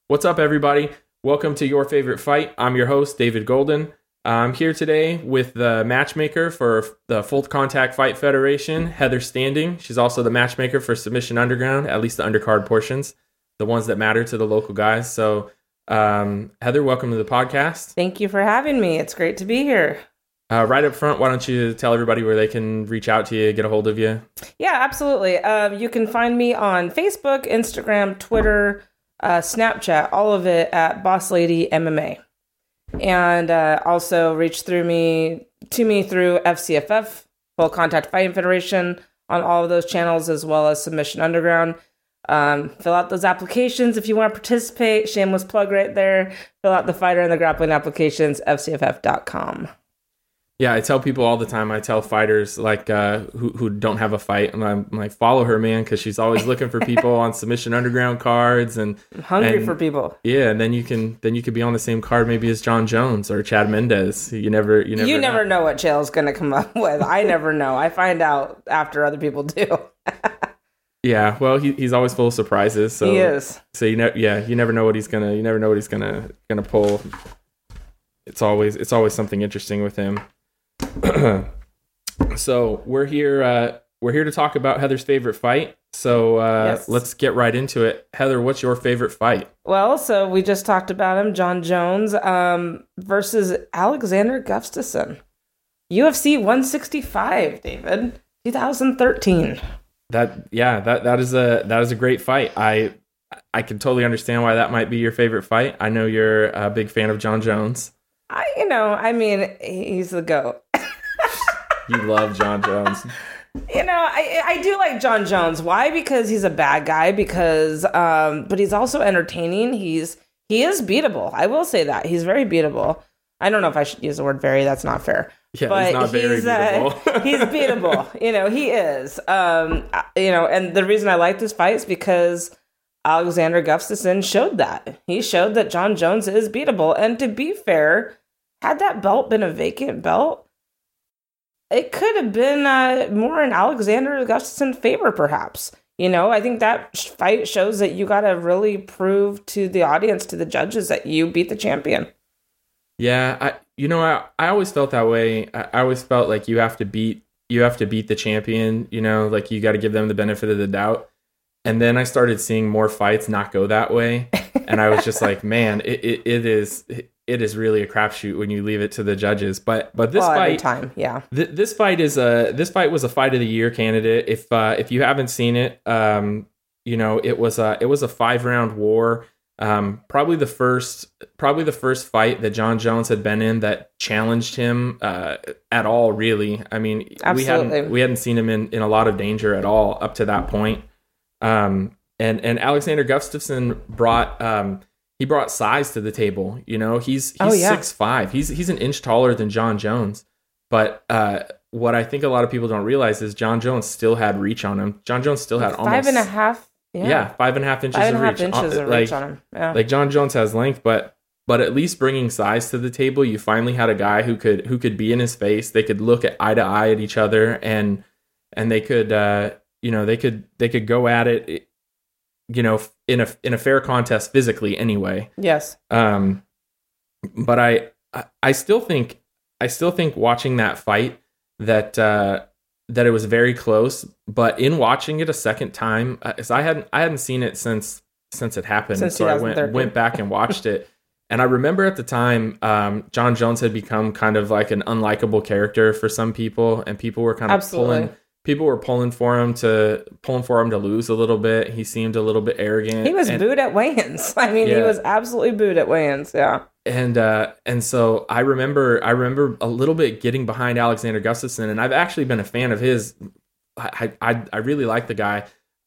What's up, everybody? Welcome to Your Favorite Fight. I'm your host, David Golden. I'm here today with the matchmaker for the Full Contact Fight Federation, Heather Standing. She's also the matchmaker for Submission Underground, at least the undercard portions, the ones that matter to the local guys. So, Heather, welcome to the podcast. Thank you for having me. It's great to be here. Right up front, why don't you tell everybody where they can reach out to you, get a hold of you? Yeah, absolutely. You can find me on Facebook, Instagram, Twitter, Snapchat, all of it at Boss Lady MMA. And also reach to me through FCFF, Full Contact Fighting Federation, on all of those channels, as well as Submission Underground. Fill out those applications if you want to participate. Shameless plug right there. Fill out the fighter and the grappling applications, fcff.com. Yeah, I tell people all the time, I tell fighters like who don't have a fight, and I'm like, follow her, man, because she's always looking for people on Submission Underground cards, and I'm hungry for people. Yeah, and then you could be on the same card maybe as John Jones or Chad Mendez. You never know what Chael's going to come up with. I never know. I find out after other people do. Yeah, well, he's always full of surprises. So he is. So you never know what he's gonna pull. It's always something interesting with him. So we're here to talk about Heather's favorite fight. So yes. Let's get right into it. Heather, what's your favorite fight? Well, so we just talked about him, John Jones versus Alexander Gustafsson. UFC 165, David, 2013. That is a great fight. I can totally understand why that might be your favorite fight. I know you're a big fan of John Jones. He's the GOAT. You love John Jones. I do like John Jones. Why? Because he's a bad guy. But he's also entertaining. He is beatable. I will say that he's very beatable. I don't know if I should use the word very. That's not fair. Yeah, but he's not very beatable. He's beatable. He is. And the reason I like this fight is because Alexander Gustafsson showed that. He showed that John Jones is beatable. And to be fair, had that belt been a vacant belt, it could have been more in Alexander Gustafsson's favor, perhaps. I think that fight shows that you got to really prove to the audience, to the judges, that you beat the champion. Yeah, I always felt that way. I always felt like you have to beat the champion. Like you got to give them the benefit of the doubt. And then I started seeing more fights not go that way, and I was just like, man, it is really a crapshoot when you leave it to the judges. But this fight, every time, yeah. This fight was a fight of the year candidate. If you haven't seen it, it was a 5-round war. Probably the first fight that John Jones had been in that challenged him at all. Really, I mean, absolutely. we hadn't seen him in a lot of danger at all up to that point. And Alexander Gustafsson brought size to the table. He's 6'5". He's an inch taller than John Jones. But what I think a lot of people don't realize is John Jones still had reach on him. John Jones still had almost 5.5. Yeah, 5.5 inches of reach on him. Yeah. Like John Jones has length, but at least bringing size to the table, you finally had a guy who could be in his face. They could look at eye to eye at each other, and they could they could go at it, in a fair contest physically anyway. Yes. But I still think watching that fight that it was very close, but in watching it a second time, as I hadn't seen it since it happened, so I went back and watched it, and I remember at the time, John Jones had become kind of like an unlikable character for some people, and people were kind of pulling for him to lose a little bit. He seemed a little bit arrogant. He was booed at weigh-ins. I mean, He was absolutely booed at weigh-ins. Yeah. And so I remember a little bit getting behind Alexander Gustafsson, and I've actually been a fan of his. I really like the guy.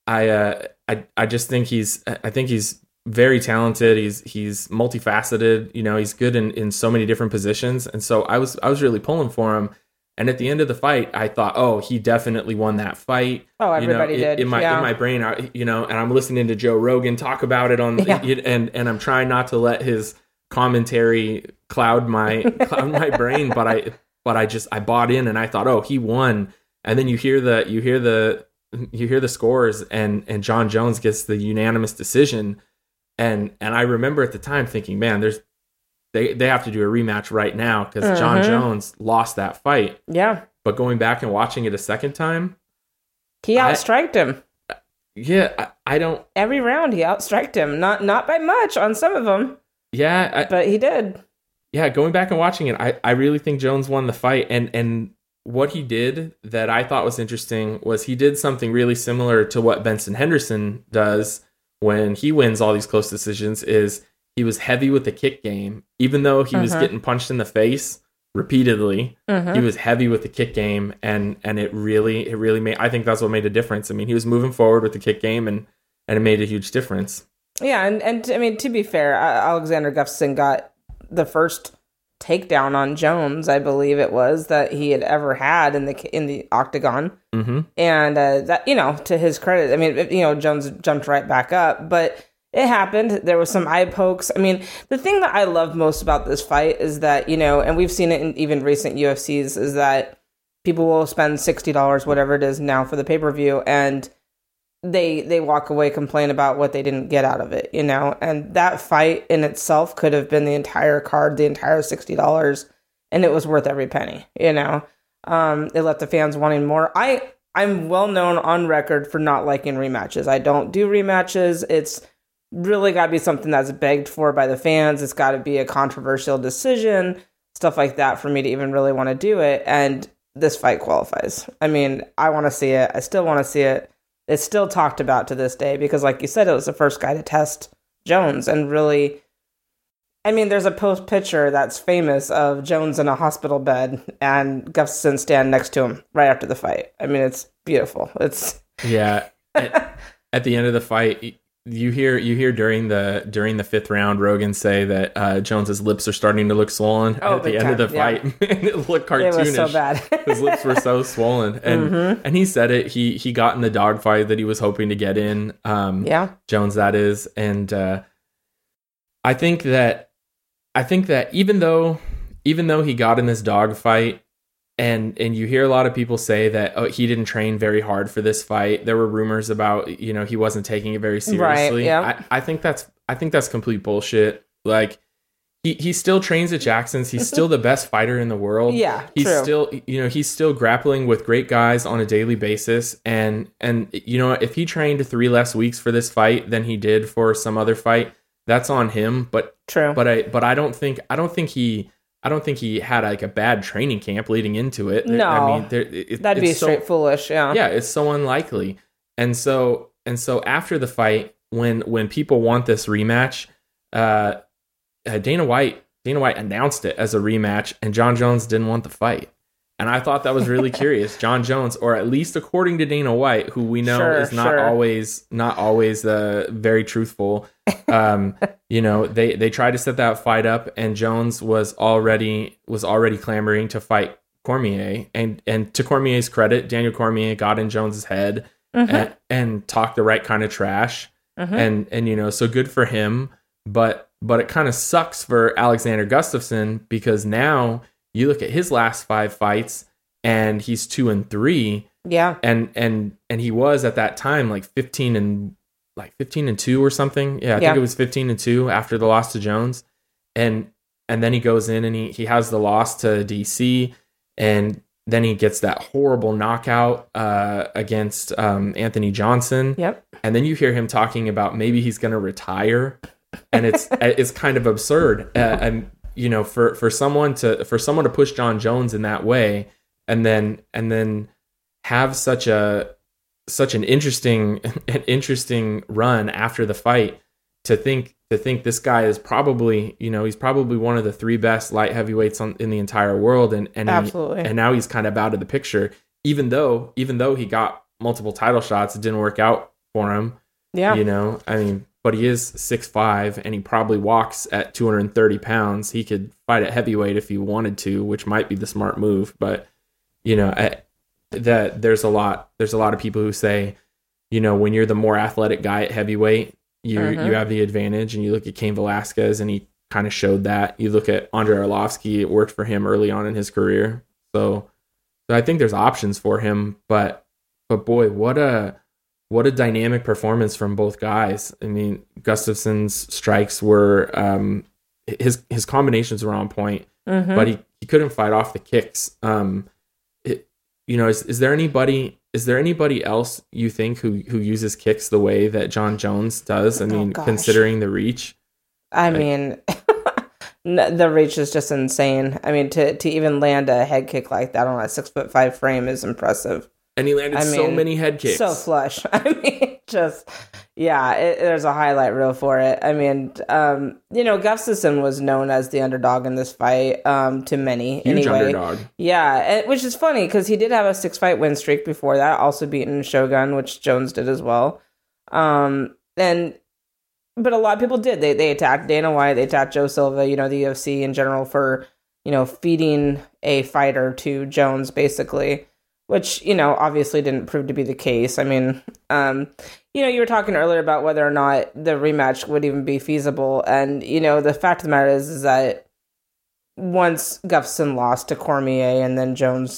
I just think he's very talented. He's multifaceted. He's good in so many different positions. And so I was really pulling for him. And at the end of the fight, I thought, oh, he definitely won that fight. Oh, everybody did. In my brain, and I'm listening to Joe Rogan talk about it and I'm trying not to let his commentary cloud my brain, but I bought in, and I thought, oh, he won. And then you hear the scores, and John Jones gets the unanimous decision. And I remember at the time thinking, man, they have to do a rematch right now because John Jones lost that fight. Yeah. But going back and watching it a second time, he outstriked him. Yeah, I don't. Every round he outstriked him, not by much on some of them. Yeah, but he did. Yeah, going back and watching it, I really think Jones won the fight, and what he did that I thought was interesting was he did something really similar to what Benson Henderson does when he wins all these close decisions. Is he was heavy with the kick game, even though he was getting punched in the face repeatedly. He was heavy with the kick game, and it really made. I think that's what made a difference. I mean, he was moving forward with the kick game, and it made a huge difference. Yeah, and I mean, to be fair, Alexander Gustafsson got the first takedown on Jones, I believe it was, that he had ever had in the octagon. And that, to his credit, I mean, Jones jumped right back up, but it happened. There was some eye pokes. I mean, the thing that I love most about this fight is that, and we've seen it in even recent UFCs, is that people will spend $60, whatever it is now, for the pay-per-view, and they walk away, complain about what they didn't get out of it, and that fight in itself could have been the entire card, the entire $60, and it was worth every penny. It left the fans wanting more. I'm well known on record for not liking rematches. I don't do rematches. It's really got to be something that's begged for by the fans. It's got to be a controversial decision, stuff like that, for me to even really want to do it. And this fight qualifies. I mean, I want to see it. I still want to see it. It's still talked about to this day because, like you said, it was the first guy to test Jones. And really, I mean, there's a post picture that's famous of Jones in a hospital bed and Gustafsson stand next to him right after the fight. I mean, it's beautiful. Yeah. At the end of the fight, you hear during the fifth round, Rogan say that Jones's lips are starting to look swollen at the end of the fight. Yeah. It looked cartoonish. It was so bad. His lips were so swollen, and he said it. He got in the dogfight that he was hoping to get in. Jones, that is, and I think that even though he got in this dogfight. And you hear a lot of people say that he didn't train very hard for this fight. There were rumors about he wasn't taking it very seriously. Right, yeah. I think that's complete bullshit. Like he still trains at Jackson's. He's still the best fighter in the world. Yeah, he's true. Still he's still grappling with great guys on a daily basis. And if he trained 3 less weeks for this fight than he did for some other fight, that's on him. But true. But I don't think he had like a bad training camp leading into it. No, I mean, that'd be straight foolish. Yeah, it's so unlikely. And so after the fight, when people want this rematch, Dana White announced it as a rematch, and John Jones didn't want the fight. And I thought that was really curious. John Jones, or at least according to Dana White, who we know is not always very truthful. They tried to set that fight up, and Jones was already clamoring to fight Cormier. And to Cormier's credit, Daniel Cormier got in Jones's head and talked the right kind of trash. And so good for him. But it kind of sucks for Alexander Gustafsson, because now you look at his last 5 fights and he's 2-3. Yeah. And he was at that time like 15-2 or something. Yeah, I think it was 15-2 after the loss to Jones. And then he goes in and he has the loss to DC, and then he gets that horrible knockout against Anthony Johnson. Yep. And then you hear him talking about maybe he's going to retire, and it's kind of absurd. And for someone to push John Jones in that way, and then have such an interesting run after the fight, to think this guy is probably he's probably one of the 3 best light heavyweights in the entire world, and absolutely, and now he's kind of out of the picture, even though he got multiple title shots, it didn't work out for him. Yeah, I mean, but he is 6'5", and he probably walks at 230 pounds. He could fight at heavyweight if he wanted to, which might be the smart move. But that there's a lot of people who say, when you're the more athletic guy at heavyweight, you have the advantage. And you look at Cain Velasquez, and he kind of showed that. You look at Andrei Arlovsky; it worked for him early on in his career. So I think there's options for him. But boy, what what a dynamic performance from both guys. I mean, Gustafsson's strikes were his combinations were on point, but he couldn't fight off the kicks. Is there anybody else you think who uses kicks the way that Jon Jones does? I mean, considering the reach. I mean, the reach is just insane. I mean, to even land a head kick like that on a 6'5" frame is impressive. And he landed so many head kicks. So flush. I mean, there's a highlight reel for it. I mean, Gustafsson was known as the underdog in this fight to many. Huge underdog. Yeah, which is funny because he did have a 6-fight win streak before that, also beaten Shogun, which Jones did as well. But a lot of people did. They attacked Dana White, they attacked Joe Silva, the UFC in general for, feeding a fighter to Jones, basically. Which, obviously didn't prove to be the case. I mean, you were talking earlier about whether or not the rematch would even be feasible. And, the fact of the matter is that once Gustafsson lost to Cormier and then Jones,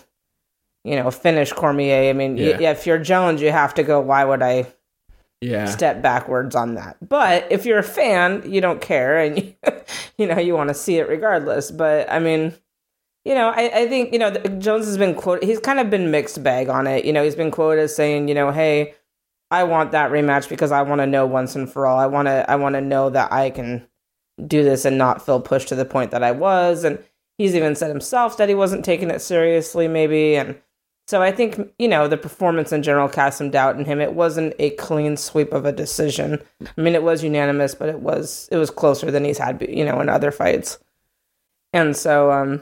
finished Cormier. I mean, if you're Jones, you have to go, why would I step backwards on that? But if you're a fan, you don't care. And, you want to see it regardless. But, I mean... I think, Jones has been quoted, he's kind of been mixed bag on it. He's been quoted as saying, hey, I want that rematch because I want to know once and for all. I want to know that I can do this and not feel pushed to the point that I was. And he's even said himself that he wasn't taking it seriously, maybe. And so I think, the performance in general cast some doubt in him. It wasn't a clean sweep of a decision. I mean, it was unanimous, but it was closer than he's had, in other fights. And so,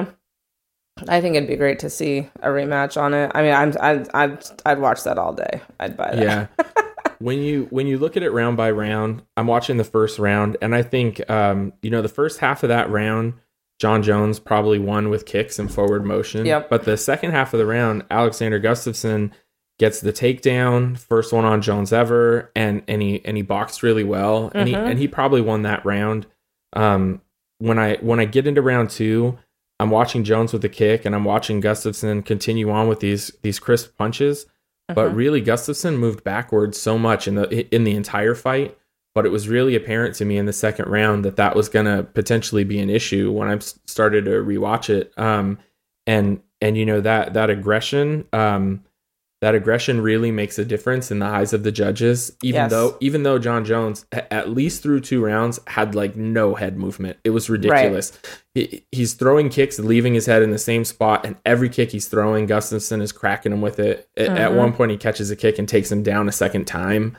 I think it'd be great to see a rematch on it. I mean, I'd watch that all day. I'd buy that. Yeah. When you look at it round by round, I'm watching the first round, and I think the first half of that round, Jon Jones probably won with kicks and forward motion. Yep. But the second half of the round, Alexander Gustafsson gets the takedown, first one on Jones ever, and he boxed really well, and he probably won that round. When I get into round two, I'm watching Jones with the kick, and I'm watching Gustafsson continue on with these crisp punches. But really, Gustafsson moved backwards so much in the entire fight. But it was really apparent to me in the second round that was going to potentially be an issue when I started to rewatch it. And that aggression. That aggression really makes a difference in the eyes of the judges, even though Jon Jones, at least through 2 rounds, had like no head movement. It was ridiculous. Right. He's throwing kicks, leaving his head in the same spot, and every kick he's throwing, Gustafsson is cracking him with it. At one point, he catches a kick and takes him down a second time.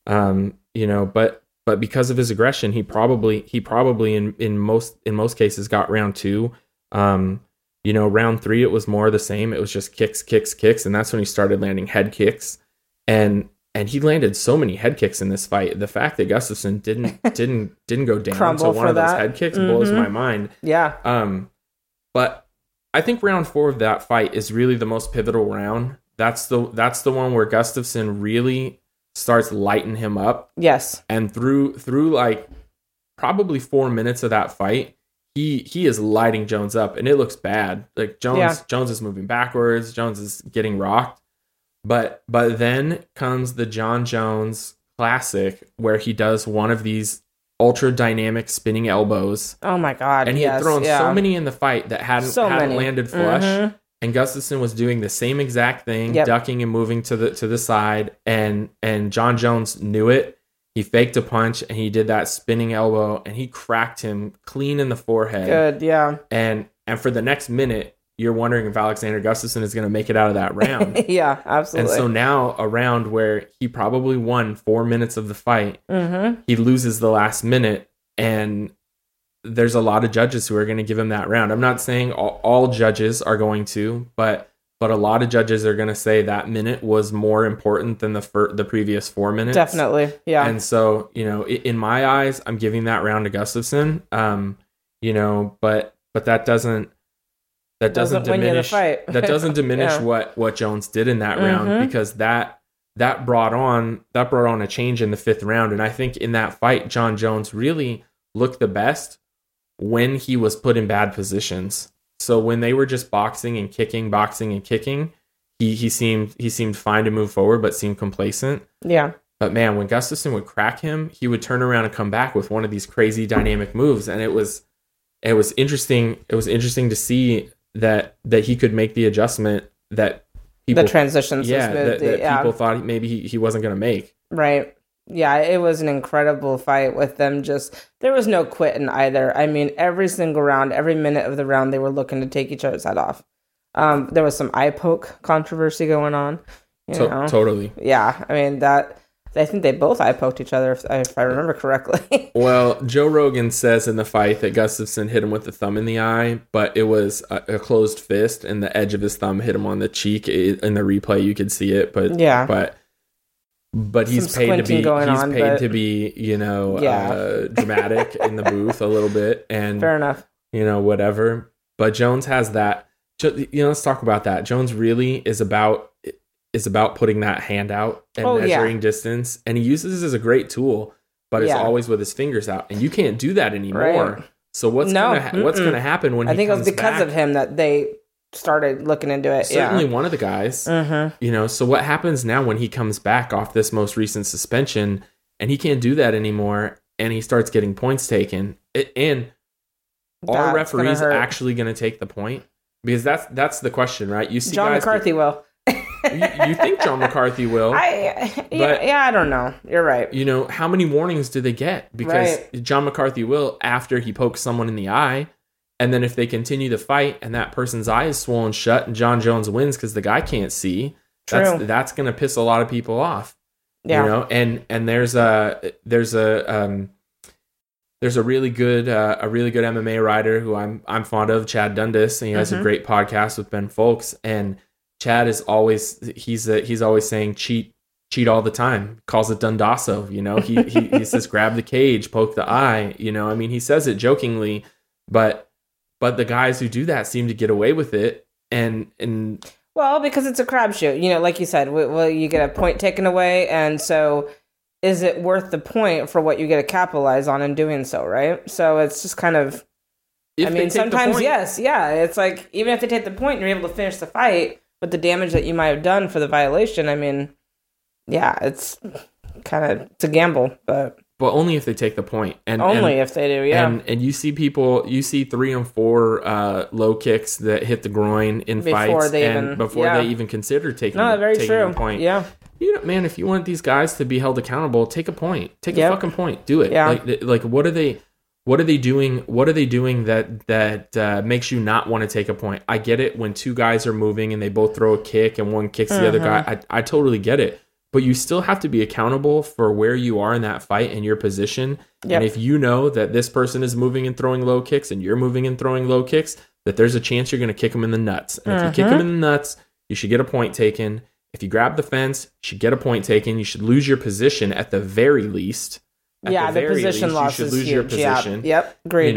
But because of his aggression, he probably in most cases got round 2. Round 3, it was more the same. It was just kicks, and that's when he started landing head kicks, and he landed so many head kicks in this fight. The fact that Gustafsson didn't go down to one of those head kicks blows my mind. Yeah. But I think round 4 of that fight is really the most pivotal round. That's the one where Gustafsson really starts lighting him up. Yes. And through like probably 4 minutes of that fight, he is lighting Jones up, and it looks bad. Like Jones is moving backwards. Jones is getting rocked. But then comes the Jon Jones classic where he does one of these ultra dynamic spinning elbows. Oh my God. And he had thrown so many in the fight that hadn't landed flush. And Gustafsson was doing the same exact thing, ducking and moving to the side, and Jon Jones knew it. He faked a punch, and he did that spinning elbow, and he cracked him clean in the forehead. Good, yeah. And for the next minute, you're wondering if Alexander Gustafsson is going to make it out of that round. Yeah, absolutely. And so now, a round where he probably won 4 minutes of the fight, he loses the last minute, and there's a lot of judges who are going to give him that round. I'm not saying all judges are going to, but a lot of judges are going to say that minute was more important than the previous 4 minutes. Definitely, yeah. And so, in my eyes, I'm giving that round to Gustafsson. But that doesn't diminish that doesn't diminish what Jones did in that round, because that brought on a change in the 5th round. And I think in that fight, Jon Jones really looked the best when he was put in bad positions. So when they were just boxing and kicking, he seemed fine to move forward, but seemed complacent. Yeah. But man, when Gustafsson would crack him, he would turn around and come back with one of these crazy dynamic moves, and it was interesting. It was interesting to see that he could make the adjustment that people, the transitions, that people thought maybe he wasn't going to make. Right. Yeah, it was an incredible fight with them. There was no quitting either. I mean, every single round, every minute of the round, they were looking to take each other's head off. There was some eye poke controversy going on. Totally. Yeah, I mean I think they both eye poked each other, if I remember correctly. Well, Joe Rogan says in the fight that Gustafsson hit him with the thumb in the eye, but it was a closed fist, and the edge of his thumb hit him on the cheek. In the replay, you could see it, but yeah, but he's paid to be dramatic in the booth a little bit, and fair enough, whatever. But Jones has that. Let's talk about that. Jones really is about putting that hand out and measuring distance, and he uses it as a great tool, but it's always with his fingers out, and you can't do that anymore. Right. So what's gonna happen when I think it was comes because back? Of him that they started looking into it. Certainly one of the guys. Mm-hmm. So what happens now when he comes back off this most recent suspension, and he can't do that anymore, and he starts getting points taken, and are referees actually going to take the point? Because that's the question, right? You see, John McCarthy will. You think John McCarthy will? I don't know. You're right. How many warnings do they get? Because John McCarthy will after he pokes someone in the eye, and then if they continue the fight and that person's eye is swollen shut and John Jones wins because the guy can't see, that's going to piss a lot of people off. Yeah. And there's a really good MMA writer who I'm fond of, Chad Dundas, and he has a great podcast with Ben Folks, and Chad is always he's always saying cheat all the time. Calls it Dundasso, he says grab the cage, poke the eye, I mean, he says it jokingly, but the guys who do that seem to get away with it, and well, because it's a crapshoot, like you said, well, you get a point taken away, and so is it worth the point for what you get to capitalize on in doing so, right? So it's just kind of, sometimes yes, yeah, it's like even if they take the point and you're able to finish the fight with the damage that you might have done for the violation, I mean, yeah, it's a gamble, but only if they take the point, and if they do, yeah. And you see 3 and 4 low kicks that hit the groin in fights before they even consider taking a point. Yeah, man, if you want these guys to be held accountable, take a point, take a fucking point, do it. Yeah. Like what are they doing? What are they doing that makes you not want to take a point? I get it when two guys are moving and they both throw a kick and one kicks the other guy. I totally get it. But you still have to be accountable for where you are in that fight and your position. Yep. And if you know that this person is moving and throwing low kicks and you're moving and throwing low kicks, that there's a chance you're going to kick them in the nuts. And if you kick them in the nuts, you should get a point taken. If you grab the fence, you should get a point taken. You should lose your position at the very least. The position loss is huge. You should lose your position. Yeah. Yep, great.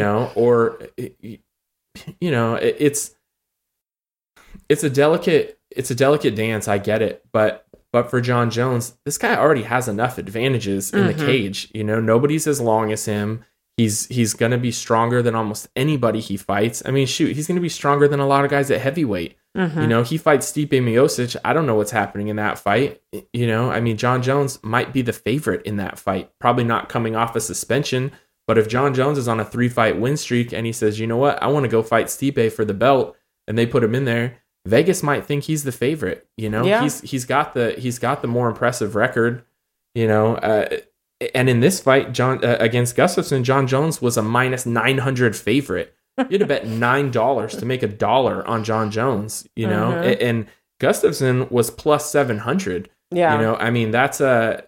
It's a delicate dance. I get it, but for John Jones, this guy already has enough advantages in the cage. Nobody's as long as him. He's going to be stronger than almost anybody he fights. I mean, shoot, he's going to be stronger than a lot of guys at heavyweight. He fights Stipe Miocic. I don't know what's happening in that fight. I mean, John Jones might be the favorite in that fight. Probably not coming off a suspension, but if John Jones is on a 3-fight win streak and he says, you know what, I want to go fight Stipe for the belt, and they put him in there, Vegas might think he's the favorite. He's got the more impressive record. And in this fight, against Gustafsson, John Jones was a minus 900 favorite. You had to bet $9 to make $1 on John Jones. And Gustafsson was plus 700. Yeah, I mean that's the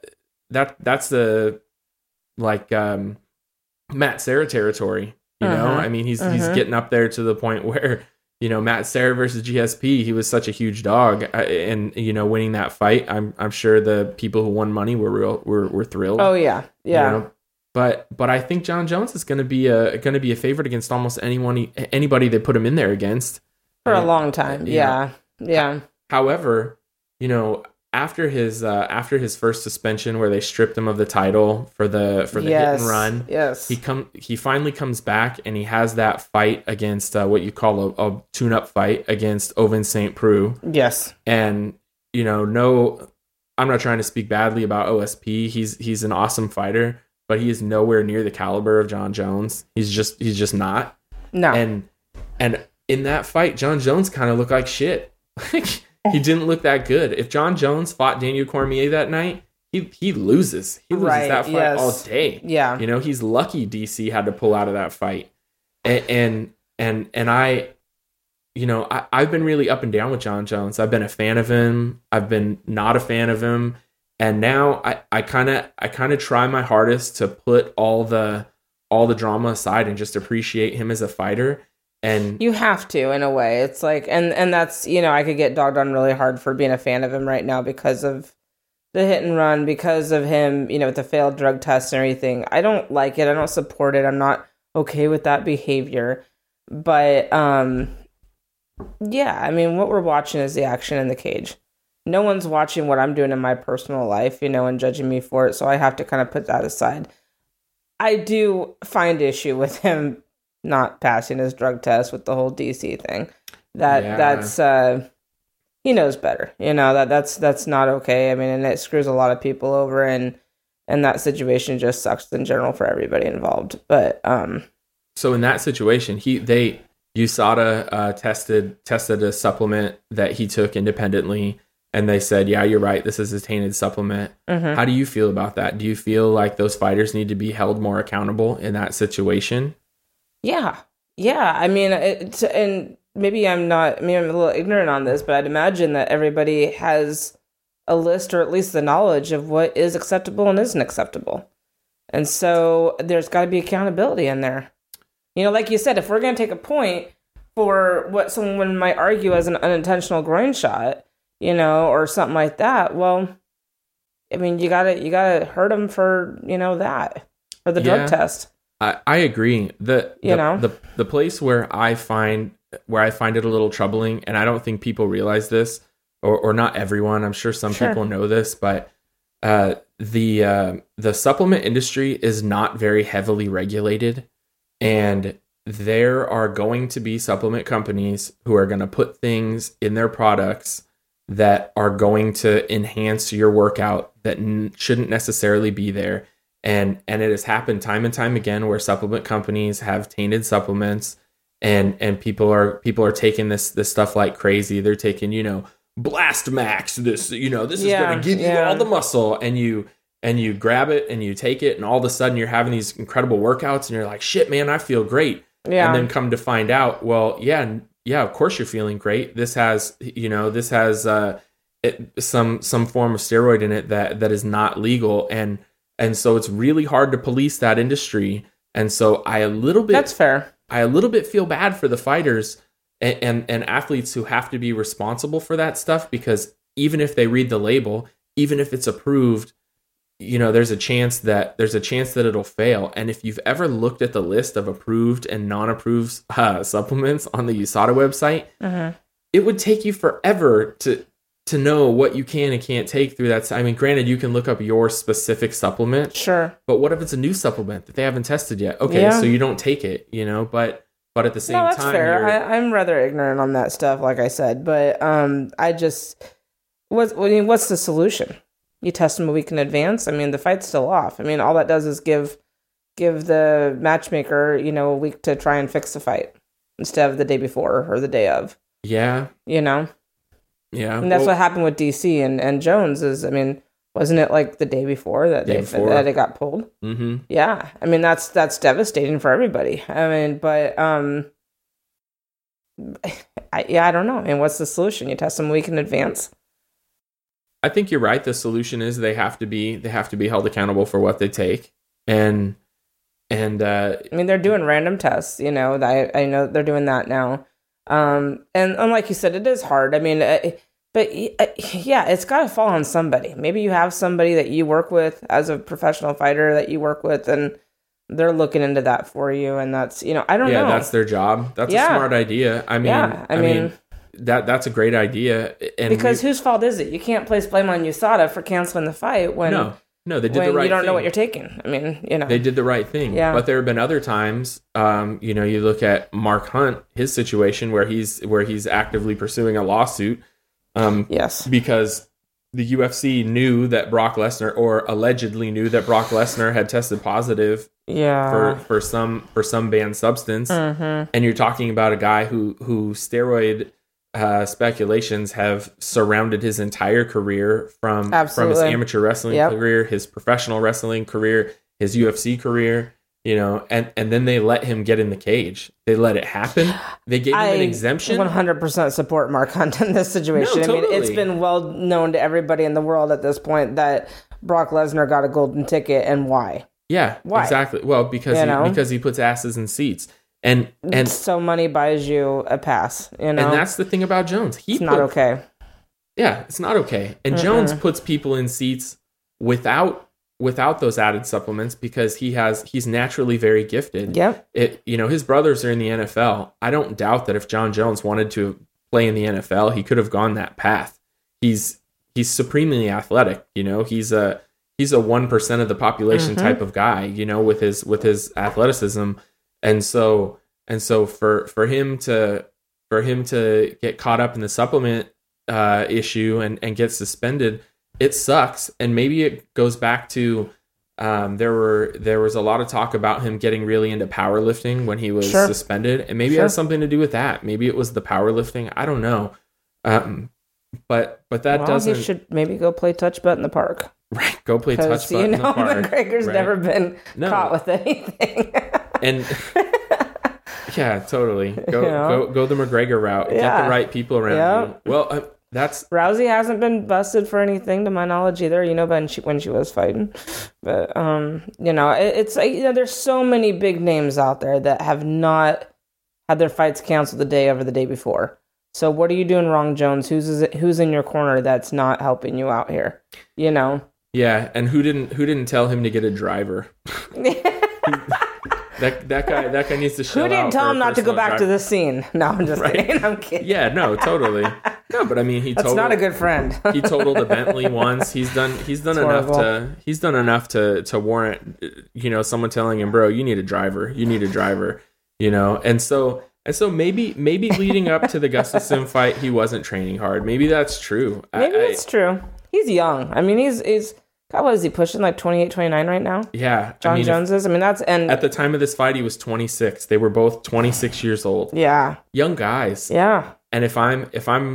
Matt Serra territory. I mean he's getting up there to the point where. Matt Serra versus GSP, he was such a huge dog, and winning that fight, I'm sure the people who won money were thrilled. Oh yeah. But I think John Jones is going to be a favorite against almost anybody they put him in there against for a long time. Yeah. However, after his first suspension, where they stripped him of the title for the hit and run, he finally comes back and he has that fight against what you call a tune-up fight against Ovince St. Preux. Yes, and no, I'm not trying to speak badly about OSP. He's an awesome fighter, but he is nowhere near the caliber of Jon Jones. He's just not. No. And in that fight, Jon Jones kind of looked like shit. He didn't look that good. If Jon Jones fought Daniel Cormier that night, he loses. He loses that fight all day. Yeah. He's lucky DC had to pull out of that fight. And I, I've been really up and down with Jon Jones. I've been a fan of him. I've been not a fan of him. And now I kind of try my hardest to put all the drama aside and just appreciate him as a fighter. And you have to, in a way. It's like, and that's, I could get dogged on really hard for being a fan of him right now because of the hit and run, because of him, with the failed drug tests and everything. I don't like it. I don't support it. I'm not okay with that behavior. But, yeah, what we're watching is the action in the cage. No one's watching what I'm doing in my personal life, and judging me for it. So I have to kind of put that aside. I do find issue with him not passing his drug test with the whole DC thing. That's he knows better. That's not okay. And it screws a lot of people over, and that situation just sucks in general for everybody involved. But so in that situation, USADA tested a supplement that he took independently, and they said, yeah, you're right, this is a tainted supplement. Mm-hmm. How do you feel about that? Do you feel like those fighters need to be held more accountable in that situation? Yeah. And maybe I'm a little ignorant on this, but I'd imagine that everybody has a list, or at least the knowledge of what is acceptable and isn't acceptable. And so there's got to be accountability in there. Like you said, if we're going to take a point for what someone might argue as an unintentional groin shot, or something like that, well, you gotta hurt them for, that, for the drug test. I agree. The place where I find it a little troubling, and I don't think people realize this, or not everyone. I'm sure some people know this, but the supplement industry is not very heavily regulated, and there are going to be supplement companies who are going to put things in their products that are going to enhance your workout that shouldn't necessarily be there. And it has happened time and time again where supplement companies have tainted supplements, and people are taking this stuff like crazy. They're taking, Blast Max, this is going to give you all the muscle, and you grab it and you take it, and all of a sudden you're having these incredible workouts, and you're like, shit, man, I feel great. Yeah. And then come to find out, well, yeah, of course you're feeling great. This has some form of steroid in it that is not legal, and so it's really hard to police that industry. And so that's fair. I a little bit feel bad for the fighters and athletes who have to be responsible for that stuff, because even if they read the label, even if it's approved, there's a chance that it'll fail. And if you've ever looked at the list of approved and non-approved supplements on the USADA website, mm-hmm. it would take you forever to know what you can and can't take through that. Granted, you can look up your specific supplement. Sure. But what if it's a new supplement that they haven't tested yet? Okay, so you don't take it, but at the same time... No, that's fair. I'm rather ignorant on that stuff, like I said. But what's the solution? You test them a week in advance? The fight's still off. All that does is give the matchmaker, a week to try and fix the fight instead of the day before or the day of. Yeah. Yeah, and that's what happened with DC and Jones. Wasn't it like the day before that it got pulled? Mm-hmm. Yeah, that's devastating for everybody. But I don't know. What's the solution? You test them a week in advance. I think you're right. The solution is they have to be held accountable for what they take, and they're doing random tests. I know they're doing that now. And like you said, it is hard. But it's got to fall on somebody. Maybe you have somebody that you work with as a professional fighter that you work with, and they're looking into that for you. And that's, I don't know. Yeah, that's their job. That's a smart idea. that's a great idea. And because whose fault is it? You can't place blame on USADA for canceling the fight when no, they did the right thing. You don't know what you're taking. I mean, they did the right thing. Yeah. But there have been other times, you look at Mark Hunt, his situation where he's actively pursuing a lawsuit. Yes. Because the UFC knew that Brock Lesnar, or allegedly knew that Brock Lesnar had tested positive for some banned substance. Mm-hmm. And you're talking about a guy who steroid speculations have surrounded his entire career from his amateur wrestling career, his professional wrestling career, his UFC career, and then they let him get in the cage. They let it happen. They gave him an exemption. 100% support Mark Hunt in this situation. No, totally. I mean, it's been well known to everybody in the world at this point that Brock Lesnar got a golden ticket, and why? Yeah, why? Exactly. Well, because he puts asses in seats. And so money buys you a pass, And that's the thing about Jones. It's not okay. Yeah, it's not okay. And Jones puts people in seats without those added supplements because he's naturally very gifted. Yep. His brothers are in the NFL. I don't doubt that if John Jones wanted to play in the NFL, he could have gone that path. He's supremely athletic. He's a 1% of the population type of guy. With his athleticism. And so for him to get caught up in the supplement issue and get suspended, it sucks. And maybe it goes back to there was a lot of talk about him getting really into powerlifting when he was suspended, and maybe it has something to do with that. Maybe it was the powerlifting. I don't know. But that doesn't. He should maybe go play touch butt in the park. Right, go play touch butt in the park. McGregor's never been caught with anything. And yeah, totally. Go the McGregor route. Get the right people around you. Well, that's Rousey hasn't been busted for anything to my knowledge either. When she was fighting, but it's there's so many big names out there that have not had their fights canceled the day over the day before. So what are you doing wrong, Jones? Who's in your corner that's not helping you out here? Yeah, and who didn't tell him to get a driver? That guy needs to shell out. Who didn't tell him not to go back to the scene? No, I'm just kidding. I'm kidding. Yeah, no, totally. No, but I mean, that's not a good friend. He totaled a Bentley once. He's done enough to warrant someone telling him, bro, you need a driver. And so maybe leading up to the Gustafsson fight, he wasn't training hard. Maybe that's true. Maybe it's true. He's young. I mean, he's God, what is he pushing, like 28, 29 right now? Yeah. John Jones is? I mean, at the time of this fight, he was 26. They were both 26 years old. Yeah. Young guys. Yeah. And if I'm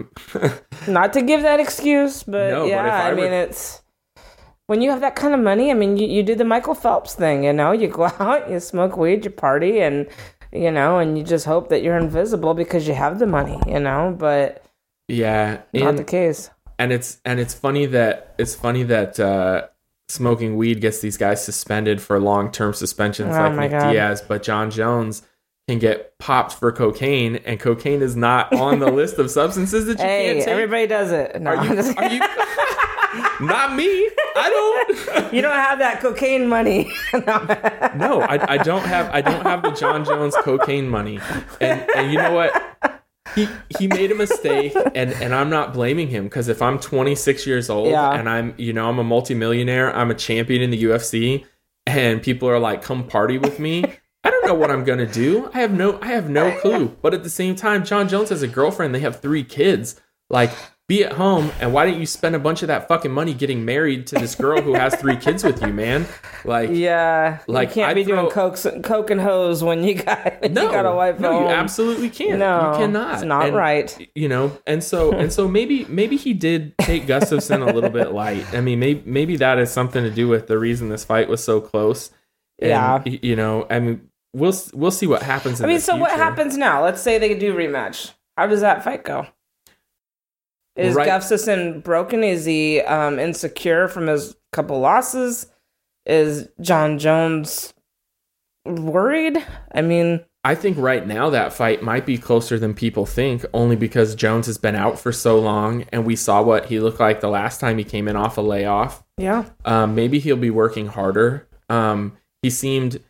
not to give that excuse, but it's when you have that kind of money, I mean, you do the Michael Phelps thing, you go out, you smoke weed, you party, and and you just hope that you're invisible because you have the money, but yeah, not the case. And it's funny that smoking weed gets these guys suspended for long-term suspensions like Nick Diaz, but John Jones can get popped for cocaine, and cocaine is not on the list of substances that you can't take. Everybody does it. No, are you not me. I don't. You don't have that cocaine money. No, I don't have the John Jones cocaine money. And you know what? He made a mistake, and I'm not blaming him, because if I'm 26 years old and I'm a multimillionaire, I'm a champion in the UFC, and people are like, come party with me, I don't know what I'm gonna do. I have no clue. But at the same time, John Jones has a girlfriend. They have 3 kids. Like, be at home, and why don't you spend a bunch of that fucking money getting married to this girl who has 3 kids with you, man? Like, yeah, like, you can't be doing coke and hose when you got a wife at home. You absolutely can't. No, you cannot. It's not right. And so maybe he did take Gustafsson a little bit light. I mean, maybe that has something to do with the reason this fight was so close. And, I mean, we'll see what happens. What happens now? Let's say they do rematch. How does that fight go? Is Gustafsson broken? Is he insecure from his couple losses? Is John Jones worried? I mean, I think right now that fight might be closer than people think, only because Jones has been out for so long, and we saw what he looked like the last time he came in off a layoff. Yeah. Maybe he'll be working harder. He seemed,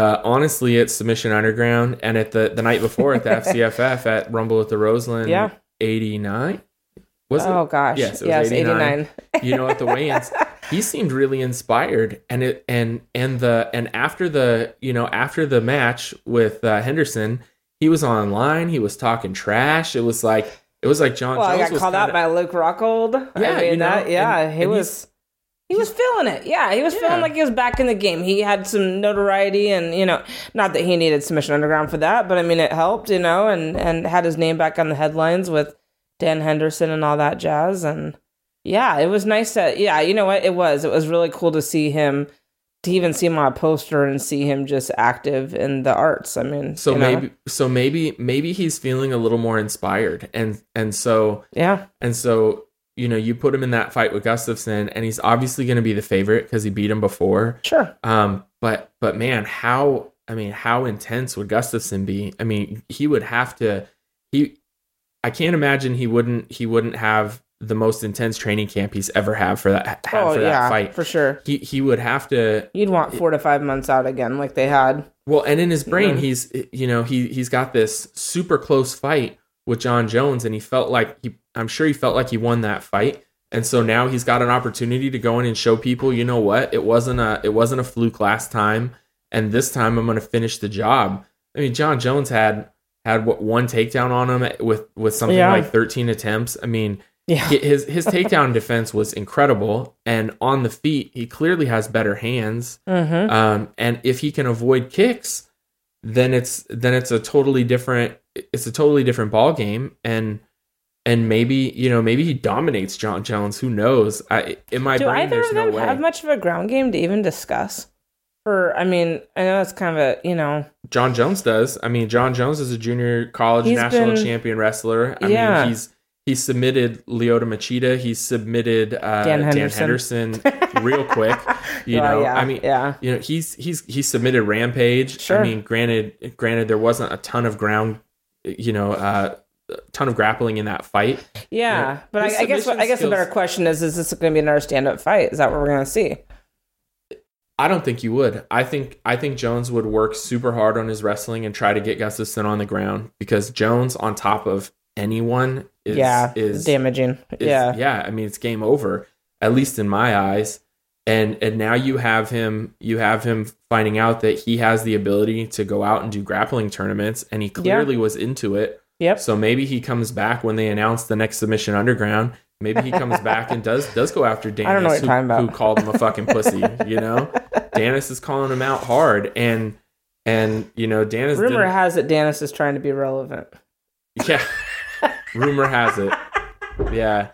honestly, at Submission Underground and at the night before at the FCFF at Rumble at the Roseland. Yeah. 89. Was it? Oh gosh. Yes, it was 89. 89. You know, at the weigh-ins, he seemed really inspired, and after the match with Henderson, he was online. He was talking trash. It was like John. Well, Jones I got was called out by Luke Rockhold. Yeah, I mean, he was feeling it. Yeah, he was feeling like he was back in the game. He had some notoriety, and not that he needed Submission Underground for that, but I mean, it helped, and had his name back on the headlines with Dan Henderson and all that jazz. And yeah, it was nice that, you know what, it was really cool to see him, to even see him on a poster and see him just active in the arts. I mean, maybe he's feeling a little more inspired, and so you put him in that fight with Gustafsson, and he's obviously going to be the favorite because he beat him before. Sure. But man, how intense would Gustafsson be? I mean, he would have to. I can't imagine he wouldn't have the most intense training camp he's ever had for that fight. For sure. He would have to. You'd want 4 to 5 months out again, like they had. Well, and in his brain, he's got this super close fight with John Jones, and I'm sure he felt like he won that fight, and so now he's got an opportunity to go in and show people, you know what, it wasn't a fluke last time, and this time I'm going to finish the job. I mean, John Jones had one takedown on him with something like 13 attempts. I mean, his takedown defense was incredible, and on the feet he clearly has better hands. And if he can avoid kicks, then it's a totally different ball game, and maybe he dominates John Jones. Who knows? In my brain, there's no way. Do either of them have much of a ground game to even discuss? I know it's kind of a, John Jones does. I mean, John Jones is a junior college national champion wrestler. I mean, he's submitted Lyoto Machida. He's submitted Dan Henderson real quick. I mean, he's submitted Rampage. Sure. I mean, granted, there wasn't a ton of ground, ton of grappling in that fight. Yeah, but I guess the better question is this going to be another stand-up fight? Is that what we're going to see? I don't think you would. I think Jones would work super hard on his wrestling and try to get Gustafsson on the ground, because Jones on top of anyone is damaging. I mean, it's game over, at least in my eyes. And now you have him finding out that he has the ability to go out and do grappling tournaments, and he clearly was into it. Yep. So maybe he comes back when they announce the next Submission Underground. Maybe he comes back and does go after Danis, I don't know what you're talking about. Who called him a fucking pussy. Danis is calling him out hard, and Danis. Rumor has it Danis is trying to be relevant. Yeah, rumor has it. Yeah.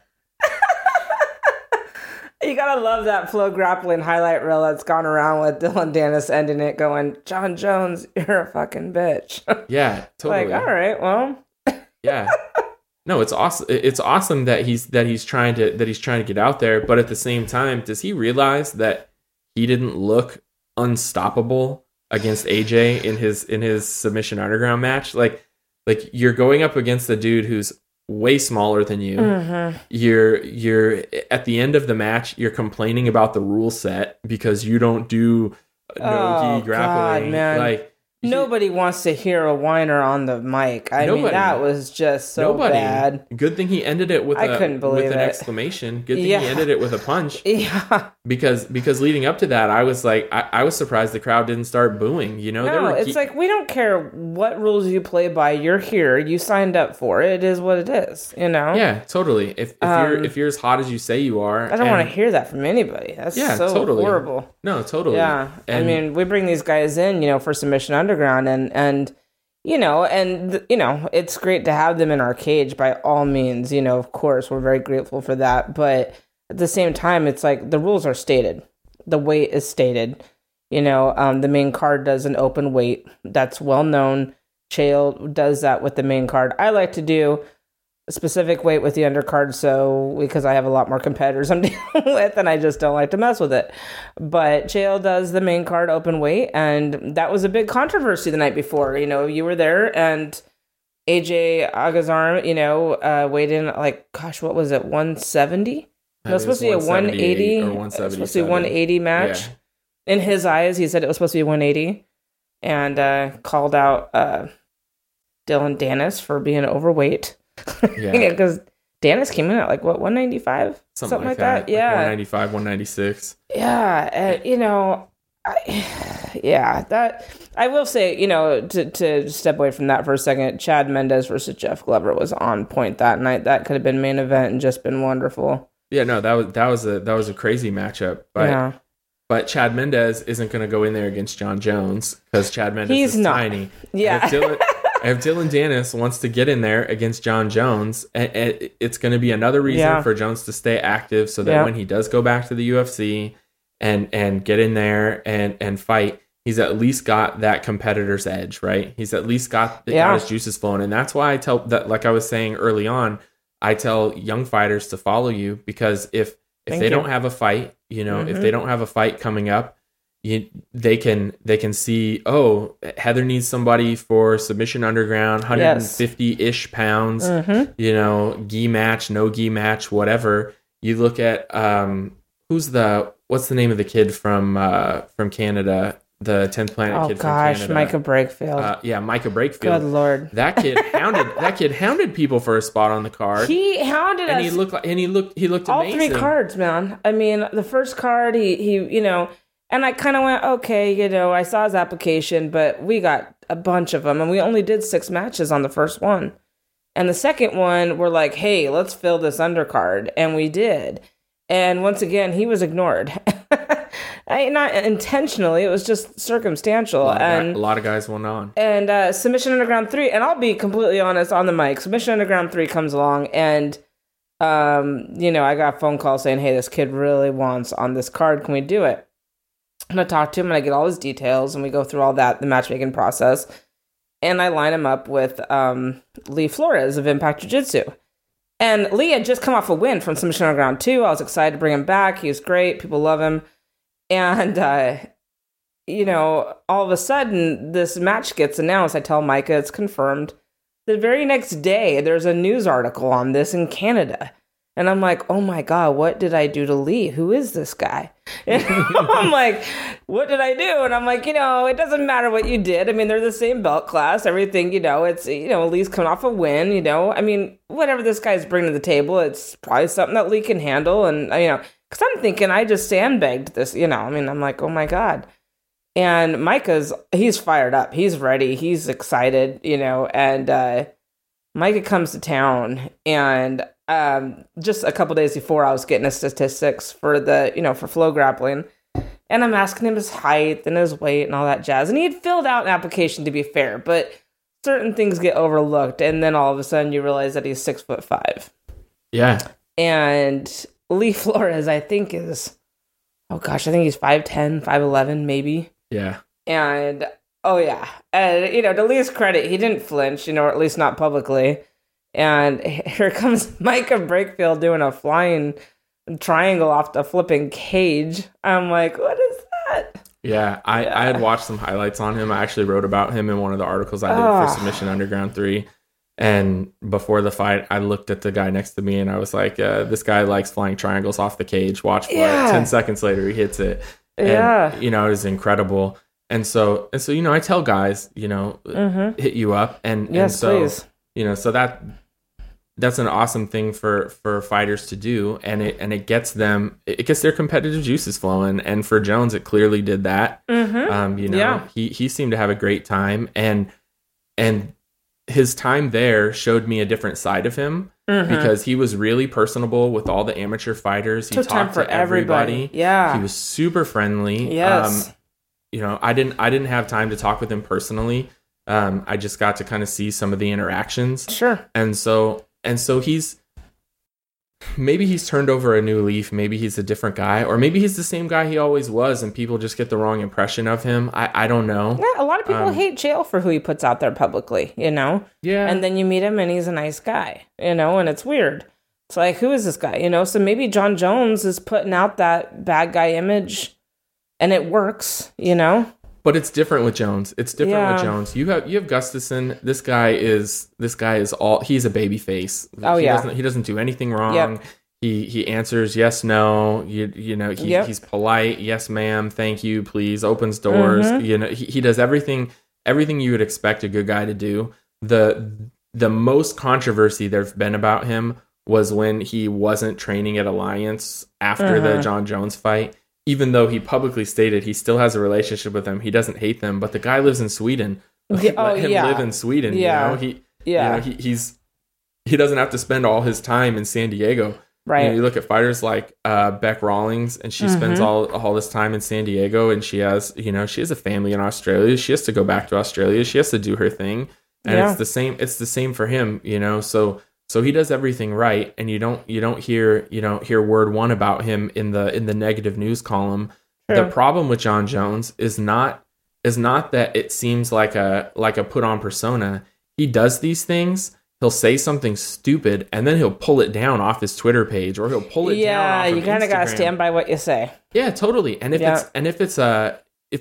You gotta love that Flow Grappling highlight reel that's gone around with Dylan Danis ending it going, "John Jones, you're a fucking bitch." Yeah, totally. Like, all right, well. Yeah. No, it's awesome. It's awesome that he's trying to get out there, but at the same time, does he realize that he didn't look unstoppable against AJ in his Submission Underground match? Like you're going up against a dude who's way smaller than you. Mm-hmm. You're at the end of the match, you're complaining about the rule set because you don't do no-gi grappling. God, man. Like, nobody wants to hear a whiner on the mic. I mean, that was just so bad. Good thing he ended it with an exclamation. Good thing he ended it with a punch. Yeah. Because leading up to that, I was like, I was surprised the crowd didn't start booing. No, it's like, we don't care what rules you play by. You're here. You signed up for it. It is what it is. Yeah, totally. If you're as hot as you say you are, I don't want to hear that from anybody. That's totally horrible. No, totally. Yeah. I mean, we bring these guys in, for Submission Underground, and it's great to have them in our cage by all means. Of course, we're very grateful for that. But at the same time, it's like the rules are stated. The weight is stated. The main card does an open weight. That's well known. Chael does that with the main card. I like to do a specific weight with the undercard, because I have a lot more competitors I'm dealing with, and I just don't like to mess with it. But Chael does the main card open weight, and that was a big controversy the night before. You were there, and AJ Agazarm, weighed in what was it, 170? It was supposed to be a 180 or 170. It was supposed to be 180 match. Yeah. In his eyes, he said it was supposed to be 180, and called out Dylan Danis for being overweight. Yeah. Because Dennis came in at like, what, 195? Something like that. Yeah. Like 195, 196. Yeah. That I will say, to step away from that for a second, Chad Mendes versus Jeff Glover was on point that night. That could have been main event and just been wonderful. Yeah, no, that was a crazy matchup. But Chad Mendes isn't going to go in there against John Jones because Chad Mendes is tiny. Yeah. If Dylan Dennis wants to get in there against John Jones, it's going to be another reason for Jones to stay active so that when he does go back to the UFC and get in there and fight, he's at least got that competitor's edge, right? He's at least got his juices flowing. And that's why I tell that, like I was saying early on, I tell young fighters to follow you, because if they don't have a fight, if they don't have a fight coming up, they can see, oh, Heather needs somebody for Submission Underground, 150-ish pounds, gi match, no gi match, whatever. You look at what's the name of the kid from Canada, the 10th Planet kid from Canada? Micah Brakefield. Micah Brakefield. Good Lord. That kid hounded people for a spot on the card. He hounded us. He looked all amazing. 3 cards, man. I mean, the first card, he and I kind of went, okay, I saw his application, but we got a bunch of them, and we only did 6 matches on the first one. And the second one, we're like, hey, let's fill this undercard, and we did. And once again, he was ignored. Not intentionally, it was just circumstantial. A lot of guys went on. And Submission Underground 3, and I'll be completely honest on the mic, Submission Underground 3 comes along, and I got a phone call saying, hey, this kid really wants on this card, can we do it? And I talk to him, and I get all his details, and we go through all that, the matchmaking process, and I line him up with Lee Flores of Impact Jiu-Jitsu. And Lee had just come off a win from Submission Underground 2. I was excited to bring him back. He was great. People love him. And, all of a sudden, this match gets announced. I tell Micah it's confirmed. The very next day, there's a news article on this in Canada. And I'm like, oh my God, what did I do to Lee? Who is this guy? And I'm like, what did I do? And I'm like, it doesn't matter what you did. I mean, they're the same belt class, everything, it's, Lee's coming off a win, I mean, whatever this guy's bringing to the table, it's probably something that Lee can handle. And, because I'm thinking I just sandbagged this, I'm like, oh my God. And he's fired up. He's ready. He's excited, and Micah comes to town, and just a couple days before, I was getting his statistics for for Flow Grappling, and I'm asking him his height and his weight and all that jazz. And he had filled out an application, to be fair, but certain things get overlooked, and then all of a sudden you realize that he's 6'5". Yeah. And Lee Flores, I think he's 5'10", 5'11", maybe. Yeah. And oh yeah, and to Lee's credit, he didn't flinch, or at least not publicly. And here comes Micah Brakefield doing a flying triangle off the flipping cage. I'm like, what is that? Yeah, I had watched some highlights on him. I actually wrote about him in one of the articles I did for Submission Underground 3. And before the fight, I looked at the guy next to me, and I was like, this guy likes flying triangles off the cage. Watch for it. 10 seconds later, he hits it. And, it was incredible. And so I tell guys, hit you up. And so, please. So that's an awesome thing for fighters to do, and it gets their competitive juices flowing. And for Jones, it clearly did that. He seemed to have a great time, and his time there showed me a different side of him, because he was really personable with all the amateur fighters. He talked to everybody. Yeah, he was super friendly. Yes. I didn't have time to talk with him personally. I just got to kind of see some of the interactions. Sure. And so he's turned over a new leaf. Maybe he's a different guy, or maybe he's the same guy he always was, and people just get the wrong impression of him. I don't know. Yeah, a lot of people hate Chael for who he puts out there publicly, Yeah. And then you meet him, and he's a nice guy, and it's weird. It's like, who is this guy, So maybe John Jones is putting out that bad guy image, and it works, But it's different with Jones. With Jones. You have Gustafsson. This guy is he's a baby face. He doesn't do anything wrong. Yep. He answers yes, no. He's polite. Yes, ma'am. Thank you, please. Opens doors. He does everything you would expect a good guy to do. the most controversy there's been about him was when he wasn't training at Alliance after the Jon Jones fight. Even though he publicly stated he still has a relationship with them, he doesn't hate them. But the guy lives in Sweden. Let him live in Sweden. Yeah. You know, he doesn't have to spend all his time in San Diego. Right. You know, you look at fighters like Beck Rawlings, and she spends all this time in San Diego, and she has a family in Australia. She has to go back to Australia. She has to do her thing, and it's the same. It's the same for him, you know. So he does everything right, and you don't hear word one about him in the negative news column. True. The problem with Jon Jones is not that it seems like a put on persona. He does these things. He'll say something stupid and then he'll pull it down off his Twitter page, or he'll pull it down off of you kind of got to stand by what you say. Yeah, totally. And if it's a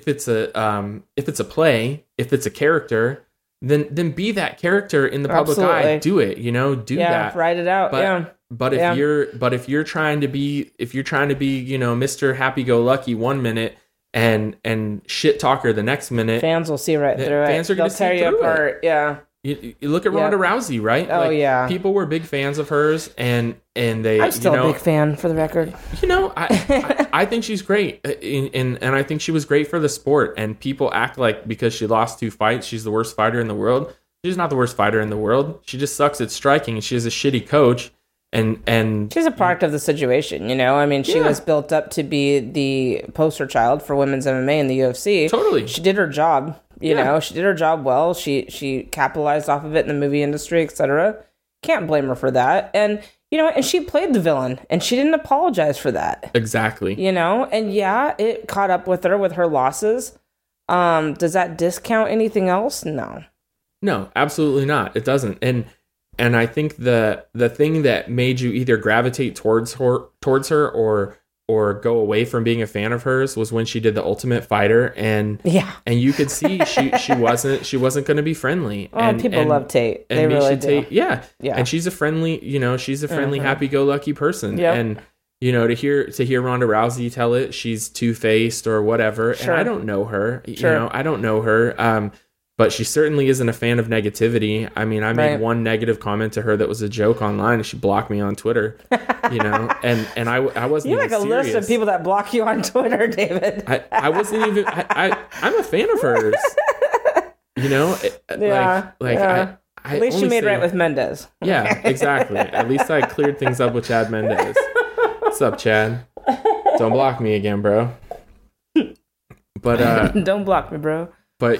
play, if it's a character, then be that character in the public eye. Do it, do that. Write it out. But if you're trying to be Mr. Happy-go-lucky one minute and shit talker the next minute, fans will see right through it. Fans are going to tear you apart. Yeah. You look at Ronda Rousey, right? Oh, yeah. People were big fans of hers, and they. I'm still a big fan, for the record. I think she's great, and I think she was great for the sport. And people act like because she lost 2 fights, she's the worst fighter in the world. She's not the worst fighter in the world. She just sucks at striking, and she has a shitty coach. And she's a product of the situation, I mean, she was built up to be the poster child for women's MMA in the UFC. Totally, she did her job. You know, she did her job well. She capitalized off of it in the movie industry, etc. Can't blame her for that. And and she played the villain, and she didn't apologize for that. Exactly. And it caught up with her losses. Does that discount anything else? No, absolutely not. It doesn't. And I think the thing that made you either gravitate towards her or go away from being a fan of hers was when she did the Ultimate Fighter, and you could see she wasn't going to be friendly. And people love Tate. They really do. Tate, yeah. And she's a friendly, happy-go-lucky person. Yep. And to hear Ronda Rousey tell it, she's two-faced or whatever. Sure. And I don't know her. I don't know her. But she certainly isn't a fan of negativity. I mean, I made one negative comment to her that was a joke online, and she blocked me on Twitter. And I wasn't. You're like a serious. list of people that block you on Twitter, David. I wasn't even. I'm a fan of hers. At least you made right with Mendez. Yeah, exactly. At least I cleared things up with Chad Mendez. What's up, Chad? Don't block me again, bro. But don't block me, bro. But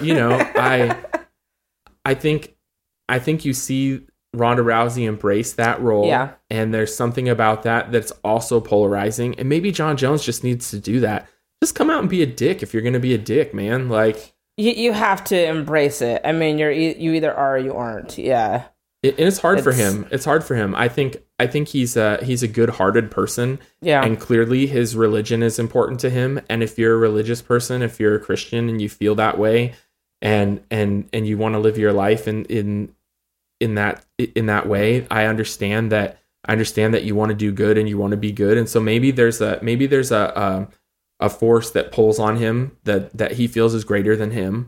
I think you see Ronda Rousey embrace that role, and there's something about that that's also polarizing. And maybe Jon Jones just needs to do that. Just come out and be a dick if you're going to be a dick, man. Like you have to embrace it. I mean, you either are or you aren't. Yeah, and it's hard for him. It's hard for him. I think he's a good-hearted person. Yeah, and clearly his religion is important to him. And if you're a religious person, if you're a Christian and you feel that way, and you want to live your life in that way, I understand that you want to do good and you want to be good. And so maybe there's a force that pulls on him that he feels is greater than him.